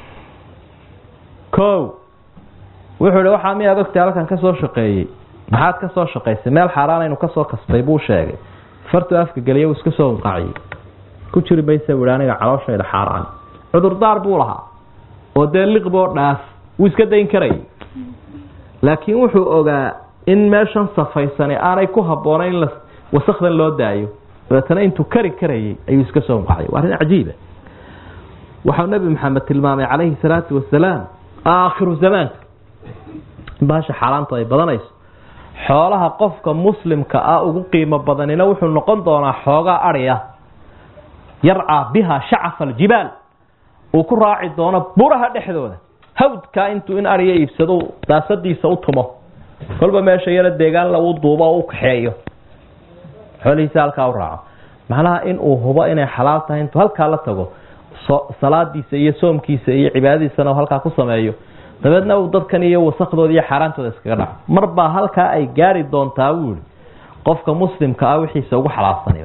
wuxuu waxa miyaad ogtahay halkan ka soo shaqeeyay maxaad ka soo shaqeysay meel xaraan inuu ka soo kasbay buu sheegay fartu afka galiyo iska soo qaaciyay ku jiri baysa wadaaniga calooshayda xaraan cudur daar buu lahaa oo deeliqbo dhaaf uu iska dayn karay laakiin wuxuu ogaa in meeshan safaysan aanay ku haboonayn la wasaqdan loo daayo dadana intuu kari karayay ayuu iska soo qaaciyay waa arrin cajiib ah waxa nabi maxamed tilmaamay calayhi salaatu wasalaam aakhiru zaman baasha xaraanta ay badanayso xoolaha qofka muslimka ah ugu qiimo badanina wuxuu noqon doonaa xooga ariya yarca biha shacaf aljibaal oo ku raaci doona buraha dhexdooda hawdka intuu in ariya iibsado daasadiisa u tumo kolba meesha yara deegaan lagu duubo oo u kaxeeyo xoolihiisa halka u raaco macnaha in uu hubo inay xalaal tahay intuu halka la tago salaadiisa iyo soomkiisa iyo cibaadadiisana halka ku sameeyo dabeedna uu dadkan iyo wasaqdooda iyo xaraantooda iskaga dhaco marba halka ay gaari doontaa uu qofka muslimka ah wixiisa ugu xalaalsanaya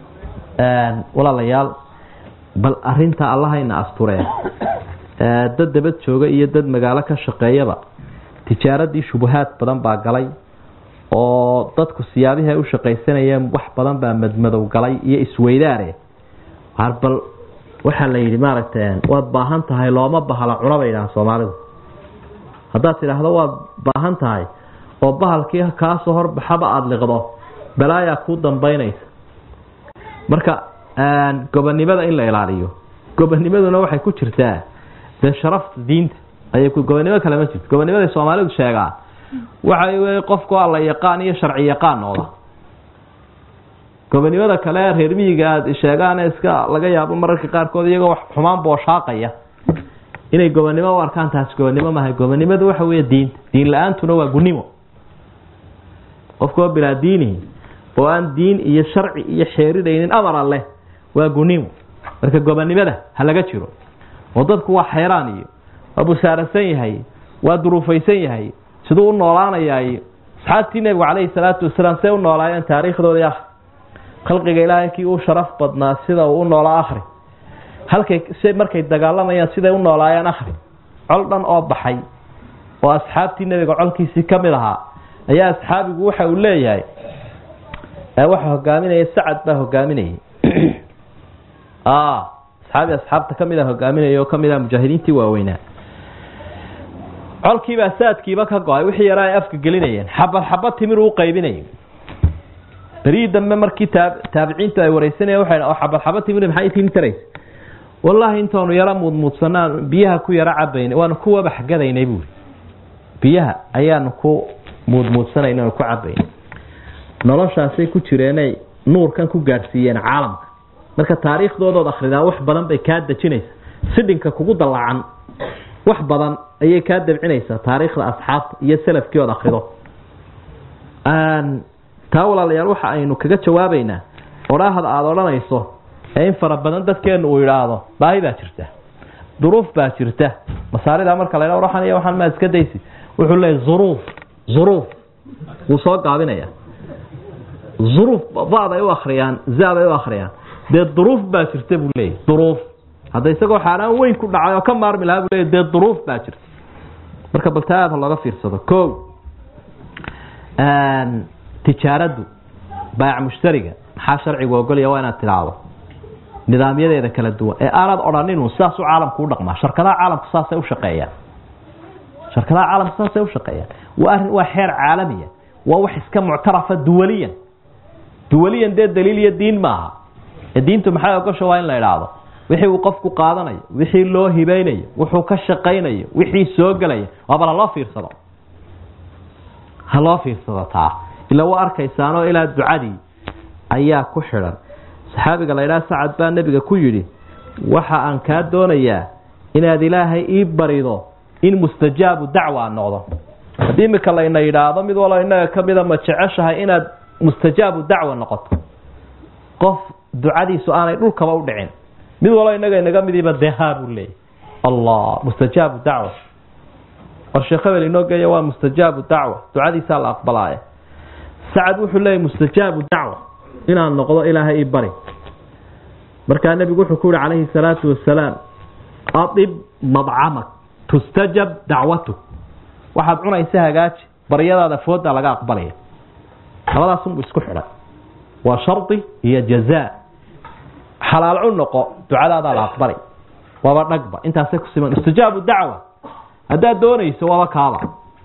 walaalayaal bal arinta Allahayna astureen dad dabad jooga iyo dad magaalo ka shaqeeyaba tijaaradii shubahaad badan baa galay oo dadku siyaabaha ay u shaqeysanayeen wax badan baa madmadow galay iyo isweydaare bal waxa la yiri maaragteen waad baahan tahay looma bahala cunabayna Soomaalidu haddaad tiraahdo waad baahan tahay oo bahalkii ka soo horbaxaba aad liqdo balaaya ku dambaynaysa marka gobonimada in la ilaaliyo gobonimaduna waxay ku jirtaa sharafta diinta ay ku gobonimada kale ma jirto gobonimada Soomaalidu sheegaa waxay qofku alla yaqaan iyo sharci yaqaan oo gobonimada kale reer miyiga sheegaan iska laga yaabo mararka qaar kood iyaga wax xumaan booshaaqaya inay gobonimo u arkaan taas gobonimo ma aha gobonimadu waxa weeye diin la'aantuna waa gunimo qofku bila diini oo aan diin iyo sharci iyo xeeridaynin amar alle waa gunimo marka gobonimada ha laga jiro oo dadku waa xeeraan iyo abu saarasan yahay waa duruufaysan yahay sidoo u noolaanayay saxaabtii nabiga calayhi salaatu wasalaam say u noolaayeen taariikhdooda yaa khalqiga ilaahay kii uu sharaf badnaa sida uu noolaa akhri halkay markay dagaalamayaan sida u noolaayeen akhri col dhan oo baxay oo asxaabtii nabiga colkiisii kamid ahaa ayaa asxaabigu waxa uu leeyahay waxa hogaaminaya Sacad baa hogaaminayay asxaabta kamid ah hogaaminaya oo kamid ah mujaahidiintii waaweynaa colkii baa saadkiiba ka go'ay wixii yaraa ay afka gelinayeen xabad timir uu qaybinayay bariidan markii taabiciintu ay wareysanayeen waxay xabad timir maxay tiin taray wallahi intaanu yara mudmudsanaan biyaha ku yara cabayn waan ku wabax gadaynay buu biyaha ayaan ku mudmudsanayna ku cabayn noloshaasay ku jireenay nuurkan ku gaarsiiyeen caalamka marka taariikhdooda akhridaa wax badan bay ka dajinaysa sidinka kugu dalacan wax badan ayay ka dabcinaysa taariikhda asxaabta iyo salafkii oo akhrido taawalayaal waxa aynu kaga jawaabaynaa oraahada aad oranayso in fara badan dadkeenu uu yiraahdo baahi baa jirta duruuf baa jirta masaarida marka la yiraahdo waxaan ma iska daysi wuxuu leeyahay zuruuf wuu soo gaabinaya zuruuf baad ay u akhriyaan zaab ay u akhriyaan de duruuf baa jirta buu leeyahay duruuf hadda isagoo xaraan weyn ku dhacay oo ka maarmi lahaa buu leeyahay de duruuf baa jirta marka baltaada laga fiirsado tijaaradu baac mushtariga maxaa sharcigu ogolaya waa inaad tiraahdo nidaamyadeeda kala duwan ee aanad odhanin uu saas u caalamku u dhaqmaa shirkadaha caalamku saas ay u shaqeeyaan waa xeer caalamiya waa wax iska muctarafa duwaliyan dee daliil iyo diin maaha diintu maxay ogosha waa in la idhaahdo wixii uu qofku qaadanayo wixii loo hibaynayo wuxuu ka shaqaynayo wixii soo galaya waa bal loo fiirsado ha loo fiirsado taa ila waa arkaysaanoo ilaa ducadii ayaa ku xidhan saxaabiga la yidhaha Sacad baa nabiga ku yidhi waxa aan kaa doonayaa inaad ilaahay ii barido in mustajaabu dacwa noqdo haddii imika layna yidhaahdo mid walba inaga ka mida ma jeceshahay inaad mustajaabu dacwa noqoto qof ducadiisu aanay dhulkaba u dhicin mid walba inaga midiiba dehaa buu leeyahy allah mustajaabu dacwa warsheekh hebel inoo geeya waa mustajaabu dacwa ducadiisaa la aqbalaaye Sacad wuxuu leeyahy mustajaabu dacwa inaan noqdo ilaahay ii bari markaa nabigu wuxuu ku yidhi calayhi salaatu wasalaam adib madcamak tustajab dacwatuk waxaad cunaysa hagaaji baryadaada fooda laga aqbalaya labadaas unbu isku xidhan waa shardi iyo jazaa xalaal cun noqo ducadaada la aqbalay waaba dhagba intaasay ku siman istijaabu dacwa haddaad doonayso waaba kaaba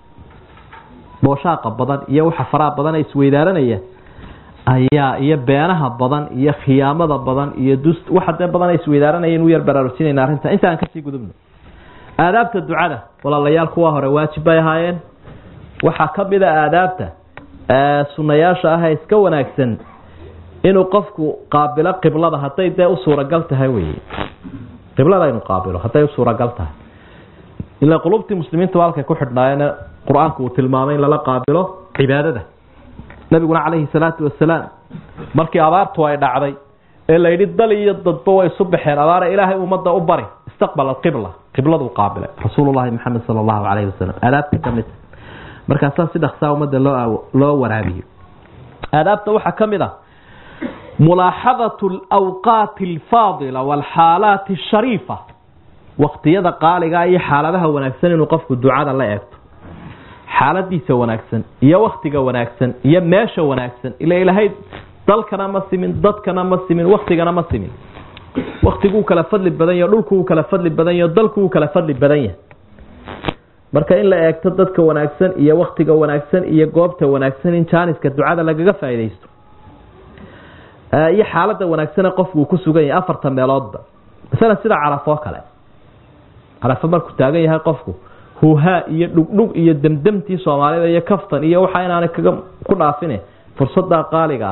booshaqa badan iyo waxa faraha badan ay isweydaaranaya ayaa iyo beenaha badan iyo khiyaamada badan iyo waxa badan ay isweydaaranayeen u yar baraarujinayna arrinta inta aan ka sii gudubno aadaabta ducada walaalayaal kuwa hore waajib bay ahaayeen waxa ka mid ah aadaabta sunnayaasha ah iska wanaagsan inuu qofku qaabilo qiblada haday dee u suuragal tahay weeye qiblada inuu qaabilo haday u suuragal tahay ila qulubti muslimiintu halkay ku xidhnaayeen quraanku uu tilmaamay in la qaabilo cibaadada nabiguna calayhi salaatu wasalaam markii abaartu ay dhacday ee la yidhi dal iyo dadba way isu baxeen abaara ilaahay ummadda u bari istaqbal alqibla qibladu qaabilay rasuulullaahi maxamed sallallahu alayhi wasallam aadaabta kamid markaas si dhaqsaa ummadda loo waraabiyo aadaabta waxa kamid ah mulaaxadatu alawqaat alfaadila walxaalaat alshariifa waqtiyada qaaliga iyo xaaladaha wanaagsan inuu qofku ducada la eegto xaaladiisa wanaagsan iyo waqtiga wanaagsan iyo meesha wanaagsan ilaahay dalkana ma simin dadkana ma simin waqtigana ma simin waqtigu kala fadli badan yahay dhulku kala fadli badan yahay dalku kala fadli badan yahay marka in la eegto dadka wanaagsan iyo waqtiga wanaagsan iyo goobta wanaagsan in jaaniska ducada lagaga faa'iideysto iyo xaaladda wanaagsan qofku ku sugan yahay afarta meeloodba مثلا sida carafo kale carafo markuu taagan yahay qofku huha iyo dhugdhug iyo damdamtii Soomaalida iyo kaftan iyo waxa inaan kaga ku dhaafine fursada qaaliga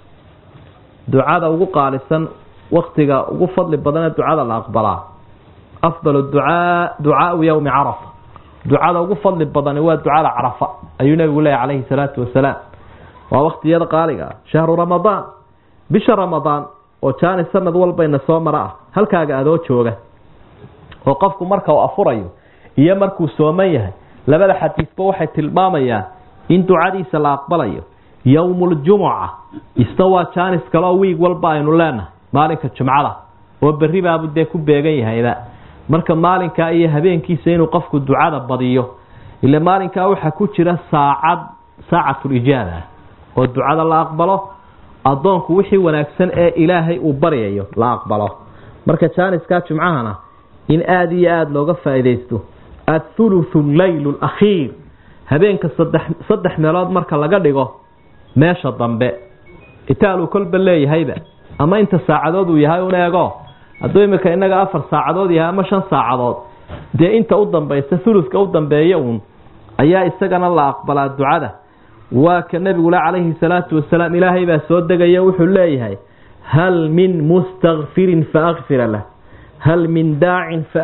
ducada ugu qaalisan waqtiga ugu fadli badan ducada la aqbalaa afdalu ducaa yawm arafa ducada ugu fadli badan waa ducada carafa ayuu nabigu leeyahay alayhi salatu wasalaam waa waqtiyada qaaliga shahru ramadaan bisha ramadaan oo jaan sanad walba ina soo maraa halkaaga adoo jooga oo qofku marka uu afurayo iyo markuu sooman yahay labada xadiisba waxay tilmaamayaan in ducadiisa la aqbalayo yawmul jumu'ah istawa jaanis kala wiig walba aynu leenahay maalinka jumcada oo berri baabu de ku beegan yahayba marka maalinka iyo habeenkiisa inuu qofku ducada badiyo ila maalinka waxa ku jira saacatul ijaaba oo ducada la aqbalo adoonku wixii wanaagsan ee ilaahay uu bariyayo la aqbalo marka jaaniska jumcahana in aad iyo aad looga faa'iideysto athuluthul laylul akhir habeenka saddex meelood marka laga dhigo meesha dambe itaalu kolba leeyahayba ama inta saacadood uu yahay una eego haduu imika inaga 4 saacadood yahay ama 5 saacadood dee inta u dambaysa thuluthka u dambeeyo ayaa isagana la aqbalaa ducada وكان النبي عليه الصلاة والسلام إلهي بسودك يوحو الله هل من مستغفر فأغفر له هل من داع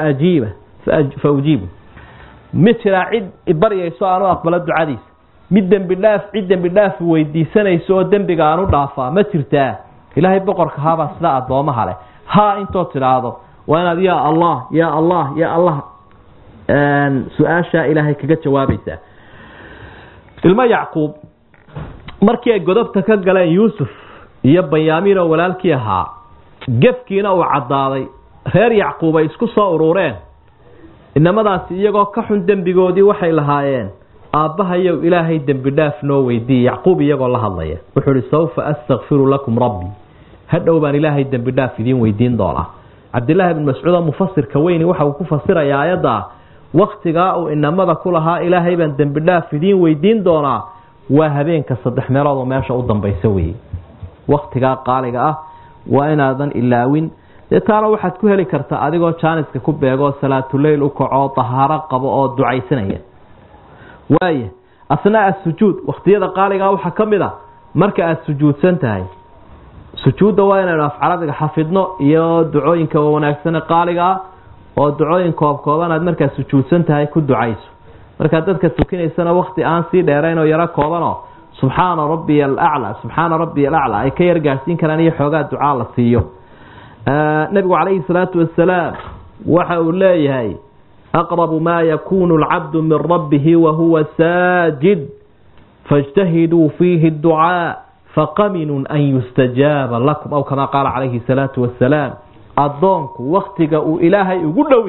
فأجيبه مثل عد إبريا يسوع أنه أقبل الدعاء ديس مدن بالله ويدي سنة يسوع دم بقانو ضعفا ما ترتاه إلهي بقر كهابا صلاة دوما عليه ها انتو تلعاضو وانا يا الله يا الله يا الله سؤال شاء إلهي كجد جوابيسا ilma yacquub markii ay godobta ka galeen yuusuf iyo banyaamiin oo walaalkii ahaa gefkiina uu cadaaday reer yacquub ay isku soo urureen inamadaasi iyagoo ka xun dembigoodii waxay lahaayeen aabbahayow ilaahay dembi dhaaf noo weydii yacquub iyagoo la hadlaya wuxuu yidhi sawfa astaghfiru lakum rabbi hadhow baan ilaahay dembi dhaaf idiin weydiin doonaa cabdillaahi ibn mascuud oo mufasirka weyni waxa uu ku fasirayaa aayadda waqtiga uu inamada ku lahaa ilaahay baan dambi dhaaf idin weydiin doonaa waa habeenka 3 meelood oo meesha u dambaysa weey waqtiga qaaliga ah waa inaadan ilaawin taana waxaad ku heli kartaa adigoo jaaniska ku beego salaatuleyl u kaco tahaaro qabo oo ducaysanaya waaye asnaa sujuud waqtiyada qaaliga waxa kamid ah marka aad sujuudsan tahay sujuudda waa inaynu af carabiga xafidno iyo ducooyinka wanaagsan qaaliga oo ducooyin kooban aad markaa sujuudsan tahay ku ducayso marka dadka tukinaysana waqti aan sii dheerayn oo yara koobano subhana rabbiyal a'la ay ka yargaarsiin karaan iyo xoogaa ducaa la siiyo nabigu calayhi salaatu wasalaam waxa uu leeyahay aqrabu ma yakunu al'abdu min rabbih wa huwa sajid fajtahiduu fihi ad-du'a faqaminun an yustajaba lakum aw kama qala calayhi salaatu wasalaam adoonku waqtiga uu ilaahay ugu dhow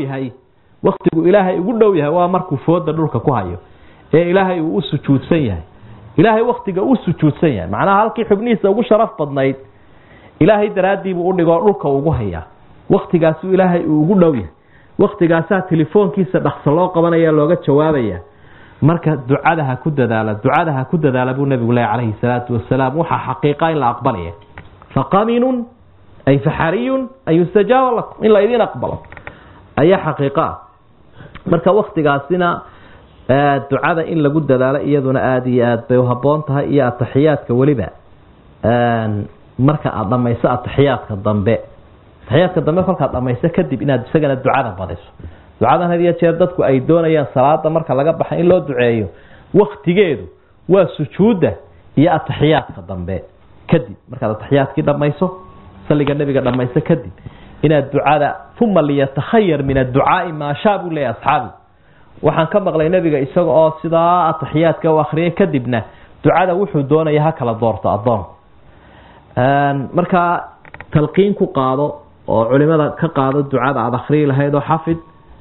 yahay waa markuu fooda dhulka ku hayo ee ilaahay uu sujuudsan yahay ilaahay waqtiga uu sujuudsan yahay macnaha halkii xubnihiisa ugu sharaf badnayd ilaahay daraadii buu u dhigo dhulka ugu haya waqtigaas uu ilaahay ugu dhow yahay waqtigaasa telefoonkiisa dhaxso loo qabanaya looga jawaabaya marka ducada ha ku dadaala buu nabigu leeyahay calayhi salaatu wasalaam waxa xaqiiqa in la aqbalaya faqaminun ay fahariyun ay yustajaba lakum in la idin aqbalo ayaa xaqiiqa marka waqtigaasina ducada in lagu dadaalo iyaduna aad iyo aad bay u haboon tahay iyo ataxiyaadka waliba marka aad dhamayso ataxiyaadka dambe kolka dhamayso kadib inaad isagana ducada badiso ducadan hadiya jeer dadku ay doonayaan salaada marka laga baxay in loo duceeyo waqtigeedu waa sujuuda iyo ataxiyaadka dambe kadib marka ataxiyaadkii dhamayso saliga nabiga dhamayso kadib inaad ducada thumma liyatakhayyar min ad-du'a ma shaabu li ashabi waxaan ka maqlay nabiga isaga oo sidaa ataxiyaadka u akhriyay kadibna ducada wuxuu doonaya kala doorto adoon marka talqiin ku qaado oo culimada ka qaado ducada aad akhriyi lahayd oo xafid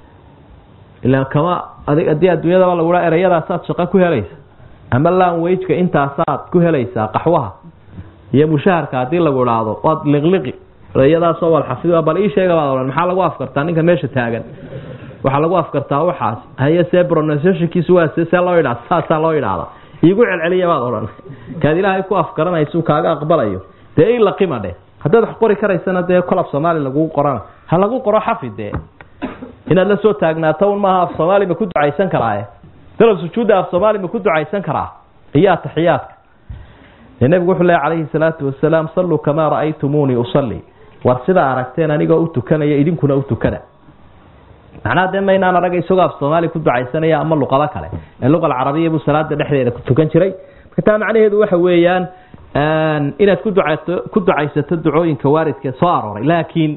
ilaa kama adii adduunyada la wada erayadaas aad shaqo ku helaysa ama laan weyjka intaasaad ku helaysaa qaxwaha iyo mushaharka hadii lagu raado waad liqliqi erayadaas oo wal xafido bal ii sheega baad maxaa lagu afkartaa ninka meesha taagan waxa lagu afkartaa waxaas haye see pronunciation-kiisu waa see loo yiraahdo loo yiraahdo iigu celceliya baad oran kaad ilaahay ku afkaranayso kaaga aqbalayo dee la qimade haddaad wax qori karaysana dee kolab Soomaali lagu qorana ha lagu qoro xafide inaad la soo taagnaato maaha af Soomaali ma ku ducaysan karaa dalab sujuuda af Soomaali ma ku ducaysan karaa iyo taxiyaadka nabigu wuxuu leeyahay calayhi salaatu wasalaam sallu kama ra'aytumuni usalli war sida aragteen aniga u tukanaya idinkuna u tukada macnaha deema inaan aragay isagoo af Soomaali ku ducaysanaya ama luqada kale ee luqada carabiga buu salaada dhexdeeda ku tukan jiray marka macnaheedu waxa weeyaan inaad ku ducaysato ducooyinka waaridka soo arooray laakiin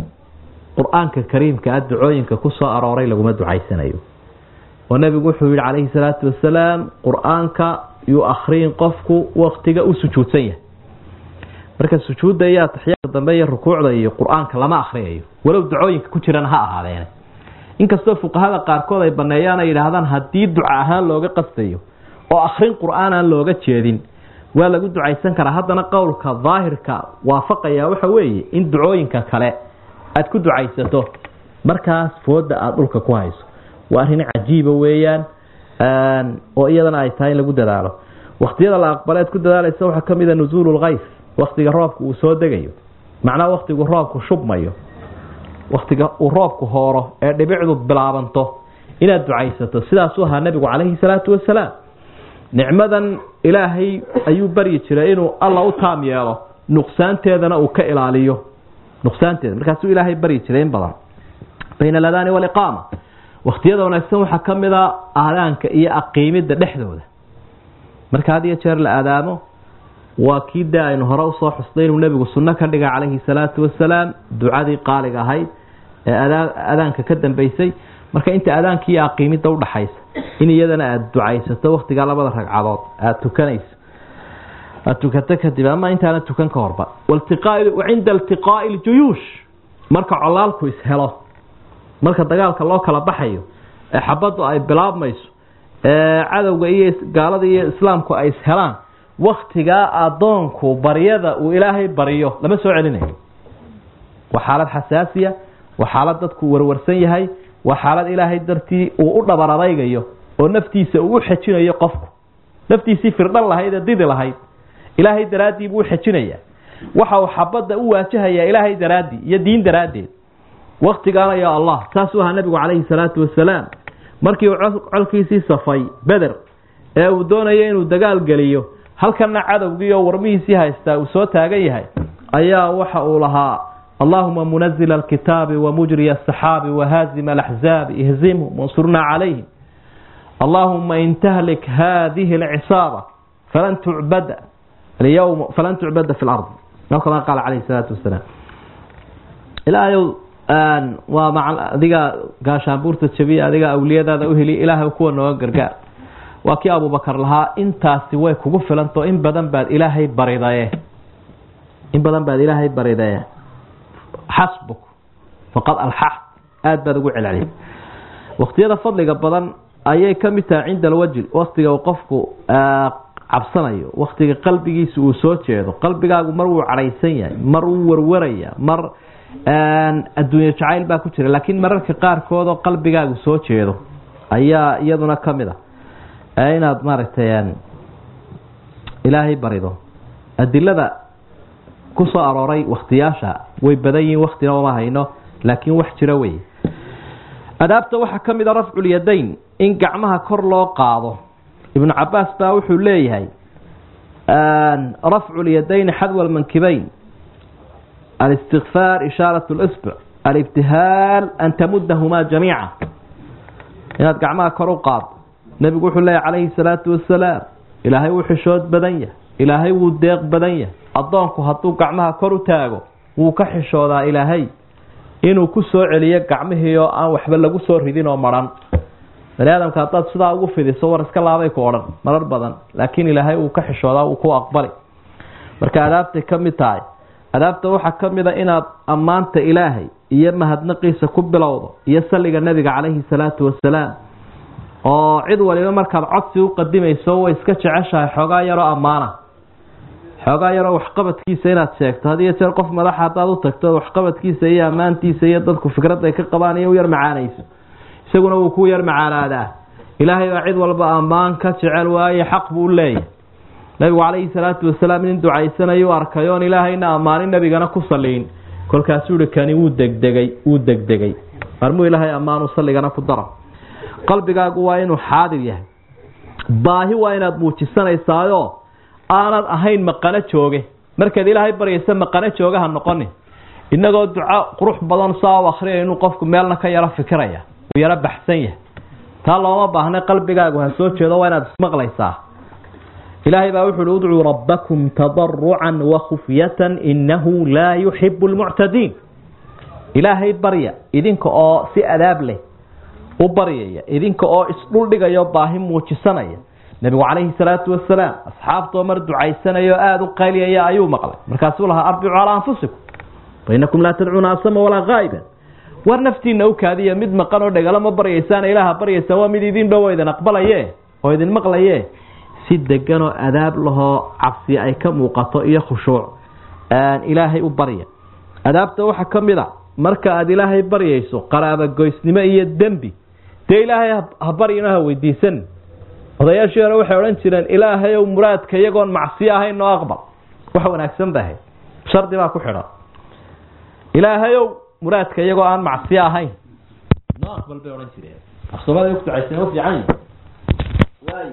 quraanka kariimka ah ducooyinka ku soo arooray laguma ducaysanayo oo nabigu wuxuu yiri calayhi salaatu wasalaam quraanka yu akhriin qofku waqtiga uu sujuudsan yahay marka sujuudda iyo taxiyaadka dambe iyo rukuucda iyo quraanka lama akhriyayo walow ducooyinka ku jiraan ha ahaadeen inkastoo fuqahada qaarkood ay baneeyaan ay yiraahdaan hadii duca ahaan looga qastayo oo akhrin quraan aan looga jeedin waa lagu ducaysan karaa haddana qowlka daahirka waafaqaya waxa weeye in ducooyinka kale aad ku ducaysato markaas fooda aad dhulka ku hayso waa arrin cajiib weeyaan oo iyadana ay tahay lagu dadaalo waqtiyada la aqbaleed ku dadaalaysa waxa kamid ah nuzuulul ghayth waqtiga roobku uu soo degayo macnaha waqtiga roobku shubmayo waqtiga uu roobku hooro ee dhibicdu bilaabanto inaad ducaysato sidaas uu ahaa nabigu calayhi salaatu wasalaam nicmadan ilaahay ayuu bari jiray inuu alla u taam yeelo nuqsaanteedana uu ka ilaaliyo nuqsaanteeda markaas uu ilaahay bari jiray in badan bayna ladani wal iqama waqtiyada wanaagsan waxa kamida aadaanka iyo aqiimida dhexdooda marka hadiya jeer la aadaamo waa kiida aynu hore u soo xusnay inuu nabigu sunna ka dhigay calayhi salaatu wasalaam ducadii qaaliga ahayd ee aadaanka ka dambeysay marka inta aadaanka iyo aqiimida u dhaxaysa in iyadana aad ducaysato waqtiga labada ragcadood aad tukanayso aad tukato kadib ama intaana tukan ka horba inda iltiqaa'i aljuyuush marka colaalku is helo marka dagaalka loo kala baxayo ee xabadu ay bilaabmayso ee cadawga iyo gaalada iyo islaamku ay is helaan waqtiga adoonku baryada uu ilaahay bariyo lama soo celinayo waa xaalad xasaasiya waa xaalad dadku warwarsan yahay waa xaalad ilaahay dartii uu u dhabar adaygayo oo naftiisa uu u xajinayo qofku naftiisii firdhan lahayd ee didi lahayd ilaahay daraadii buu xajinaya waxa uu xabadda u waajahayaa ilaahay daraadii iyo diin daraaddeed waktigaana yaa allah saasuu ahaa nabigu calayhi salaatu wasalaam markii uu colkiisii safay beder ee uu doonaya inuu dagaal geliyo halkana cadowgii oo warmihiisii haystaa uu soo taagan yahay ayaa waxa uu lahaa اللهم منزل الكتاب ومجري السحاب وهازم الأحزاب اهزمهم وانصرنا عليهم اللهم إن تهلك هذه العصابة فلن تعبد في الأرض كما قال عليه الصلاة والسلام إلى يوم ومع ذيك قاشان بورت الشبيه ذيك أولياء ذا أهلي إله وكون وقرقار وكي أبو بكر لها إنت سويك وقفل أنتو إن بدن بعد إلهي بريضايه حسبك فقد الححت aad baad ugu celceliyay waqtiyada fadliga badan ayay kamidtaa cinda alwajl waqtiga uu qofku cabsanayo waqtiga qalbigiisa uu soo jeedo qalbigaagu mar uu caraysan yahay mar uu warwaraya mar adduunyo jacayl baa ku jira laakiin mararka qaarkood oo qalbigaagu soo jeedo ayaa iyaduna kamid ah inaad maaragtay ilaahay barido adilada ku soo arooray waqtiyaasha way badan yihiin waqtina uma hayno laakiin wax jira way adaabta waxa kamid ah rafcul yadayn in gacmaha kor loo qaado ibn Abbas baa wuxuu leeyahay rafcul yadayn hadwa al-mankibayn al-istighfar isharatu al-isbu' al-ibtihal an tamuddahuma jami'a inaad gacmaha kor u qaado nabigu wuxuu leeyahay calayhi salaatu wassalaam ilaahay wuu xishood badan yahay ilaahay wuu deeq badan yahay adoonku hadduu gacmaha kor u taago wuu ka xishoodaa ilaahay inuu ku soo celiyo gacmihii oo aan waxba lagu soo ridin oo maran baniaadamka haddaad sidaa ugu fidiso war iska laabay ku odhan marar badan laakiin ilaahay uu ka xishoodaa uu ku aqbali marka adaabtay ka mid tahay adaabta waxaa ka mid a inaad ammaanta ilaahay iyo mahadnaqiisa ku bilowdo iyo salliga nabiga calayhi salaatu wasalaam oo cid waliba markaad codsi u qadimayso way iska jeceshahay xoogaa yaroo ammaana xoogaa yaroo waxqabadkiisa inaad sheegto hadiyo jeer qof madaxa haddaad u tagto waxqabadkiisa iyo ammaantiisa iyo dadku fikrad ay ka qabaan iyo u yar macaanayso isaguna wuu ku yar macaanaadaa ilaahay baa cid walba ammaan ka jecel waaye xaq buu leeyahay nabigu calayhi salaatu wasalaam nin ducaysanayo arkayoon ilaahayna ammaanin nabigana ku saliin kolkaasuu yihi kani wuu degdegay marmuu ilaahay ammaanu salligana ku daro qalbigaagu waa inuu xaadir yahay baahi waa inaad muujisanaysaayoo aanad ahayn maqana jooge markaad ilaahay baryaysa maqana joogaha noqonin inagoo duca qurux badan saa akhriya inuu qofku meelna ka yara fikiraya uu yara baxsan yahay taa looma baahna qalbigaagu ha soo jeedo waa inaad ismaqlaysaa ilaahay baa wuxuu udcuu rabbakum tadarrucan wa khufyatan innahu laa yuxibu almuctadiin ilaahay barya idinka oo si adaab leh u baryaya idinka oo isdhuldhigayo baahi muujisanaya nabigu calayhi salaatu wasalaam asxaabtoo mar ducaysanayo aada u qayliyaya ayuu maqlay markaasuu lahaa arbicu calaa anfusikum fainakum laa tadcuuna asama walaa qaa'iban war naftiina u kaadiya mid maqan oo dhegala ma baryaysaan ilaaha baryaysaan waa mid idin dhow idin aqbalaye oo idin maqlaye si degan oo adaab lahoo cabsi ay ka muuqato iyo khushuuc ilaahay u barya adaabta waxaa ka mid a marka aad ilaahay baryayso qaraabagoysnimo iyo dembi dee ilaahay ha baryino ha weydiisan odayaashii hore waxay odhan jireen ilaahayow muraadka iyagoon macsiyo ahayn noo aqbal wax wanaagsan bahay shardi baa ku xidhan ilaahayow muraadka iyagoo aan macsiyo ahayn noo aqbal bay odhan jireen aqsomada ku ducayseen u fiican waayo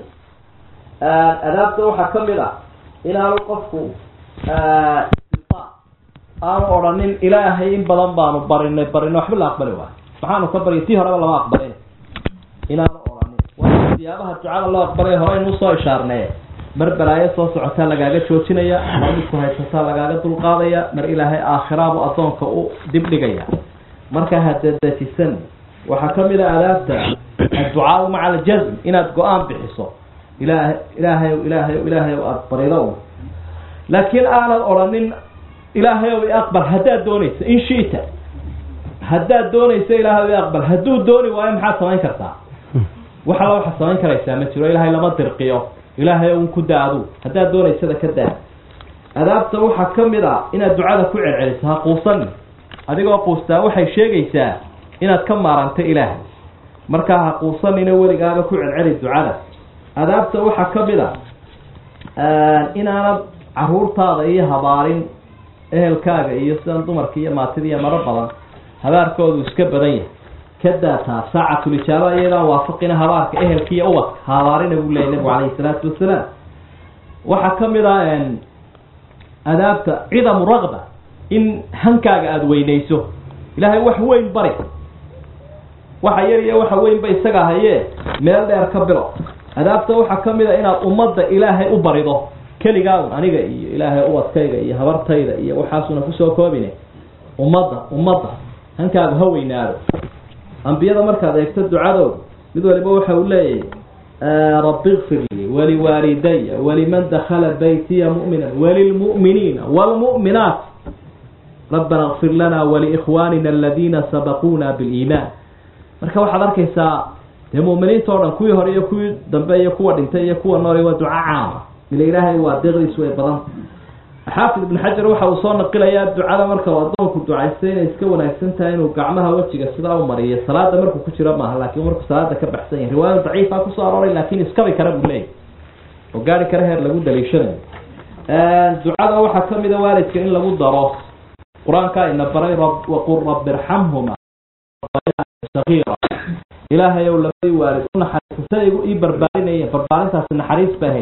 adaabta waxaa ka mid ah inaanu qofku aanu odhanin ilaahay in badan baanu barino waxba la aqbali waayo maxaanu ka barya tii horeba lama aqbalin inaanu siyaabaha ducada loo aqbalay hore inuu soo ishaarnee mar balaayo soo socotaa lagaaga joojinaya mar midku haysataa lagaaga dulqaadaya mar ilaahay aakhiraabu addoonka u dibdhigaya marka hadadajisan waxaa ka mid a adaabta adducaau maca aljazm inaad go-aan bixiso ilaahay aada barido laakiin aanad odhanin ilaahayow iaqbal haddaad doonaysa in shiita haddaad doonaysa ilaahay iaqbal hadduu dooni waayo maxaad samayn kartaa waxa la waxa samayn karaysaa ma jiro ilaahay lama dirqiyo ilaahay uu ku daadu haddaad doonaysada ka daa adaabta waxaa ka mid ah inaad ducada ku celceliso ha quusan adigoo quustaa waxay sheegaysaa inaad ka maaranta ilaahay markaa ha quusanina weligaaga ku celceli ducada adaabta waxaa ka mid ah inaanad caruurtaada iyo habaarin ehelkaaga iyo sidan dumarka iyo maatida iyo maro badan habaarkoodu iska badan yahay ka daataa saacatulijaaba iyadaan waafaqina habaarka ehelka iyo ubadka habaarina buu leeyay nabigu calayhi salaatu wasalaam. waxaa ka mid ah adaabta cidamu raqba, in hankaaga aada weynayso. ilaahay wax weyn bari, waxa yar iyo waxa weynba isaga hayee meel dheer ka bilo. adaabta waxaa ka mid a inaad ummadda ilaahay u barido keligaa aniga iyo ilaahay ubadkayga iyo habartayda iyo waxaasuna kusoo koobine ummadda hankaagu ha weynaado. ambiyada markaad eegto ducadooda mid waliba waxa uu leeyahay rabbi ikfir lii waliwaalidaya waliman dakhala baytiya mu'mina walilmu'miniina waalmu'minaat rabbana ikfir lana waliikhwanina aladiina sabaquuna biliimaan. marka waxaad arkaysaa dee mu'miniinta o dhan kuwii hore iyo kuwii dambe iyo kuwa dhintay iyo kuwa nool waa duca caama ila ilaahay waa deeqdiis way badan. xaafid ibn xajar waxa uu soo naqilayaa ducada marka uu adoonku ducaystay inay iska wanaagsan tahay inuu gacmaha wejiga sidaa u mariyo salaada markuu ku jiro maaha, laakiin markuu salaada ka baxsan yahay. riwaayad daciifa ku soo arooray laakiin iskabi kara buu leeyahay oo gaari kara heer lagu daliishanayo. ducada waxaa ka mid a waalidka in lagu daro qur-aanka ina baray waqul rabbi irxamhuma sagiira. ilaahay ow labadii waalid u naxariiso siday ii barbaarinayeen, barbaarintaasi naxariis baa hay.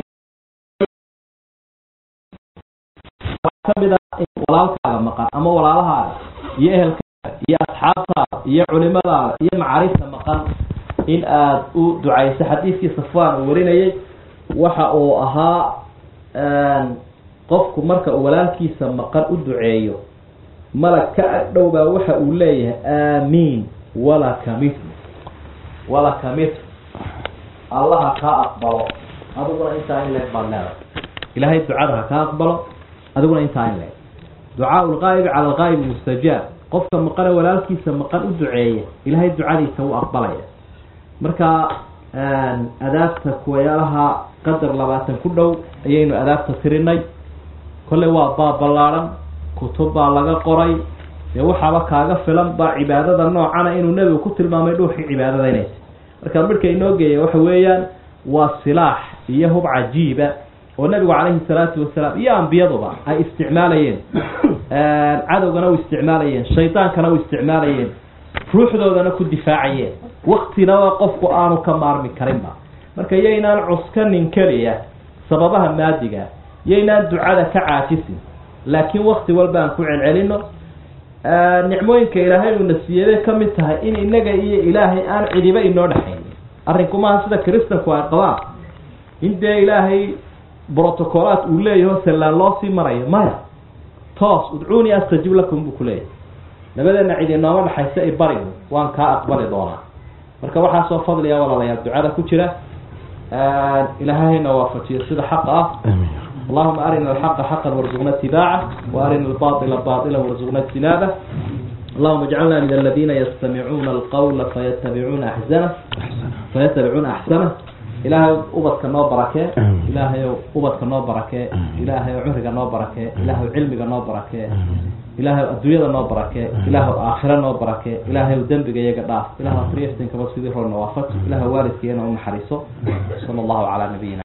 kamid ah in walaalkaaga maqan ama walaalahaaga iyo ehelkaaga iyo asxaabtaada iyo culimadaada iyo macaarifta maqan in aad u ducayso. xadiidkii safwaan uu warinayay waxa uu ahaa qofku marka uu walaalkiisa maqan u duceeyo malag ka agdhow baa waxa uu leeyahay aamiin walaka mitl allaha kaa aqbalo adiguna intaa in leeg baad leedahay. ilaahay ducada ha kaa aqbalo adiguna intaa in leeg. ducaa lqaa'ib cala alqaa'ib mustajaab. qofka maqane walaalkiisa maqan u duceeya ilaahay ducadiisa u aqbalaya. marka adaabta kuwayaalaha qadar 20 ku dhow ayaynu adaabta tirinay. kolley waa baab ballaaran, kutub baa laga qoray, dee waxaaba kaaga filan baa cibaadada noocana inuu nebigu ku tilmaamay dhuuxii cibaadada inaysa. marka midhka inoo geeya waxa weeyaan waa silaax iyo hub cajiiba oo nabigu calayhi salaatu wasalaam iyo ambiyaduba ay isticmaalayeen. cadowgana u isticmaalayeen, shaydaankana u isticmaalayeen, ruuxdoodana ku difaacayeen. waktinaba qofku aanu ka maarmi karinba. marka yaynaan cuskanin keliya sababaha maadiga, yaynaan ducada ka caajisin, laakiin wakti walba aan ku celcelino. nicmooyinka ilaahay uuna siiyey ka mid tahay in inaga iyo ilaahay aan cidiba inoo dhexayn. arrinku maaha sida kiristanku ay qabaan in dee ilaahay brotocolaat uu leeyaho sallaan loo sii marayo. maya, toos udcuuni astajib lakum buu ku leeyahay. labadeena cid inooma dhexaysa ay barigu waan kaa aqbali doonaa. marka waxaa soo fadliya walaalayaal ducada ku jira. ilaahayna waafajiyo sida xaqa ah. اللهم أرنا الحق حقا وارزقنا اتباعه وأرنا الباطل باطلا وارزقنا اجتنابه. اللهم اجعلنا من الذين يستمعون القول فيتبعون أحسنه. إلهي أبدك نو بركة، إلهي أبدك نو بركة، إلهي عمرك نو بركة، إلهي علمك نو بركة، إلهي الدنيا نو بركة، إلهي آخرة نو بركة، إلهي ذنبك يقطع، إلهي فريستك بس في ذكر النوافذ، إلهي والدك أنا أم حريصه. صلى الله على نبينا.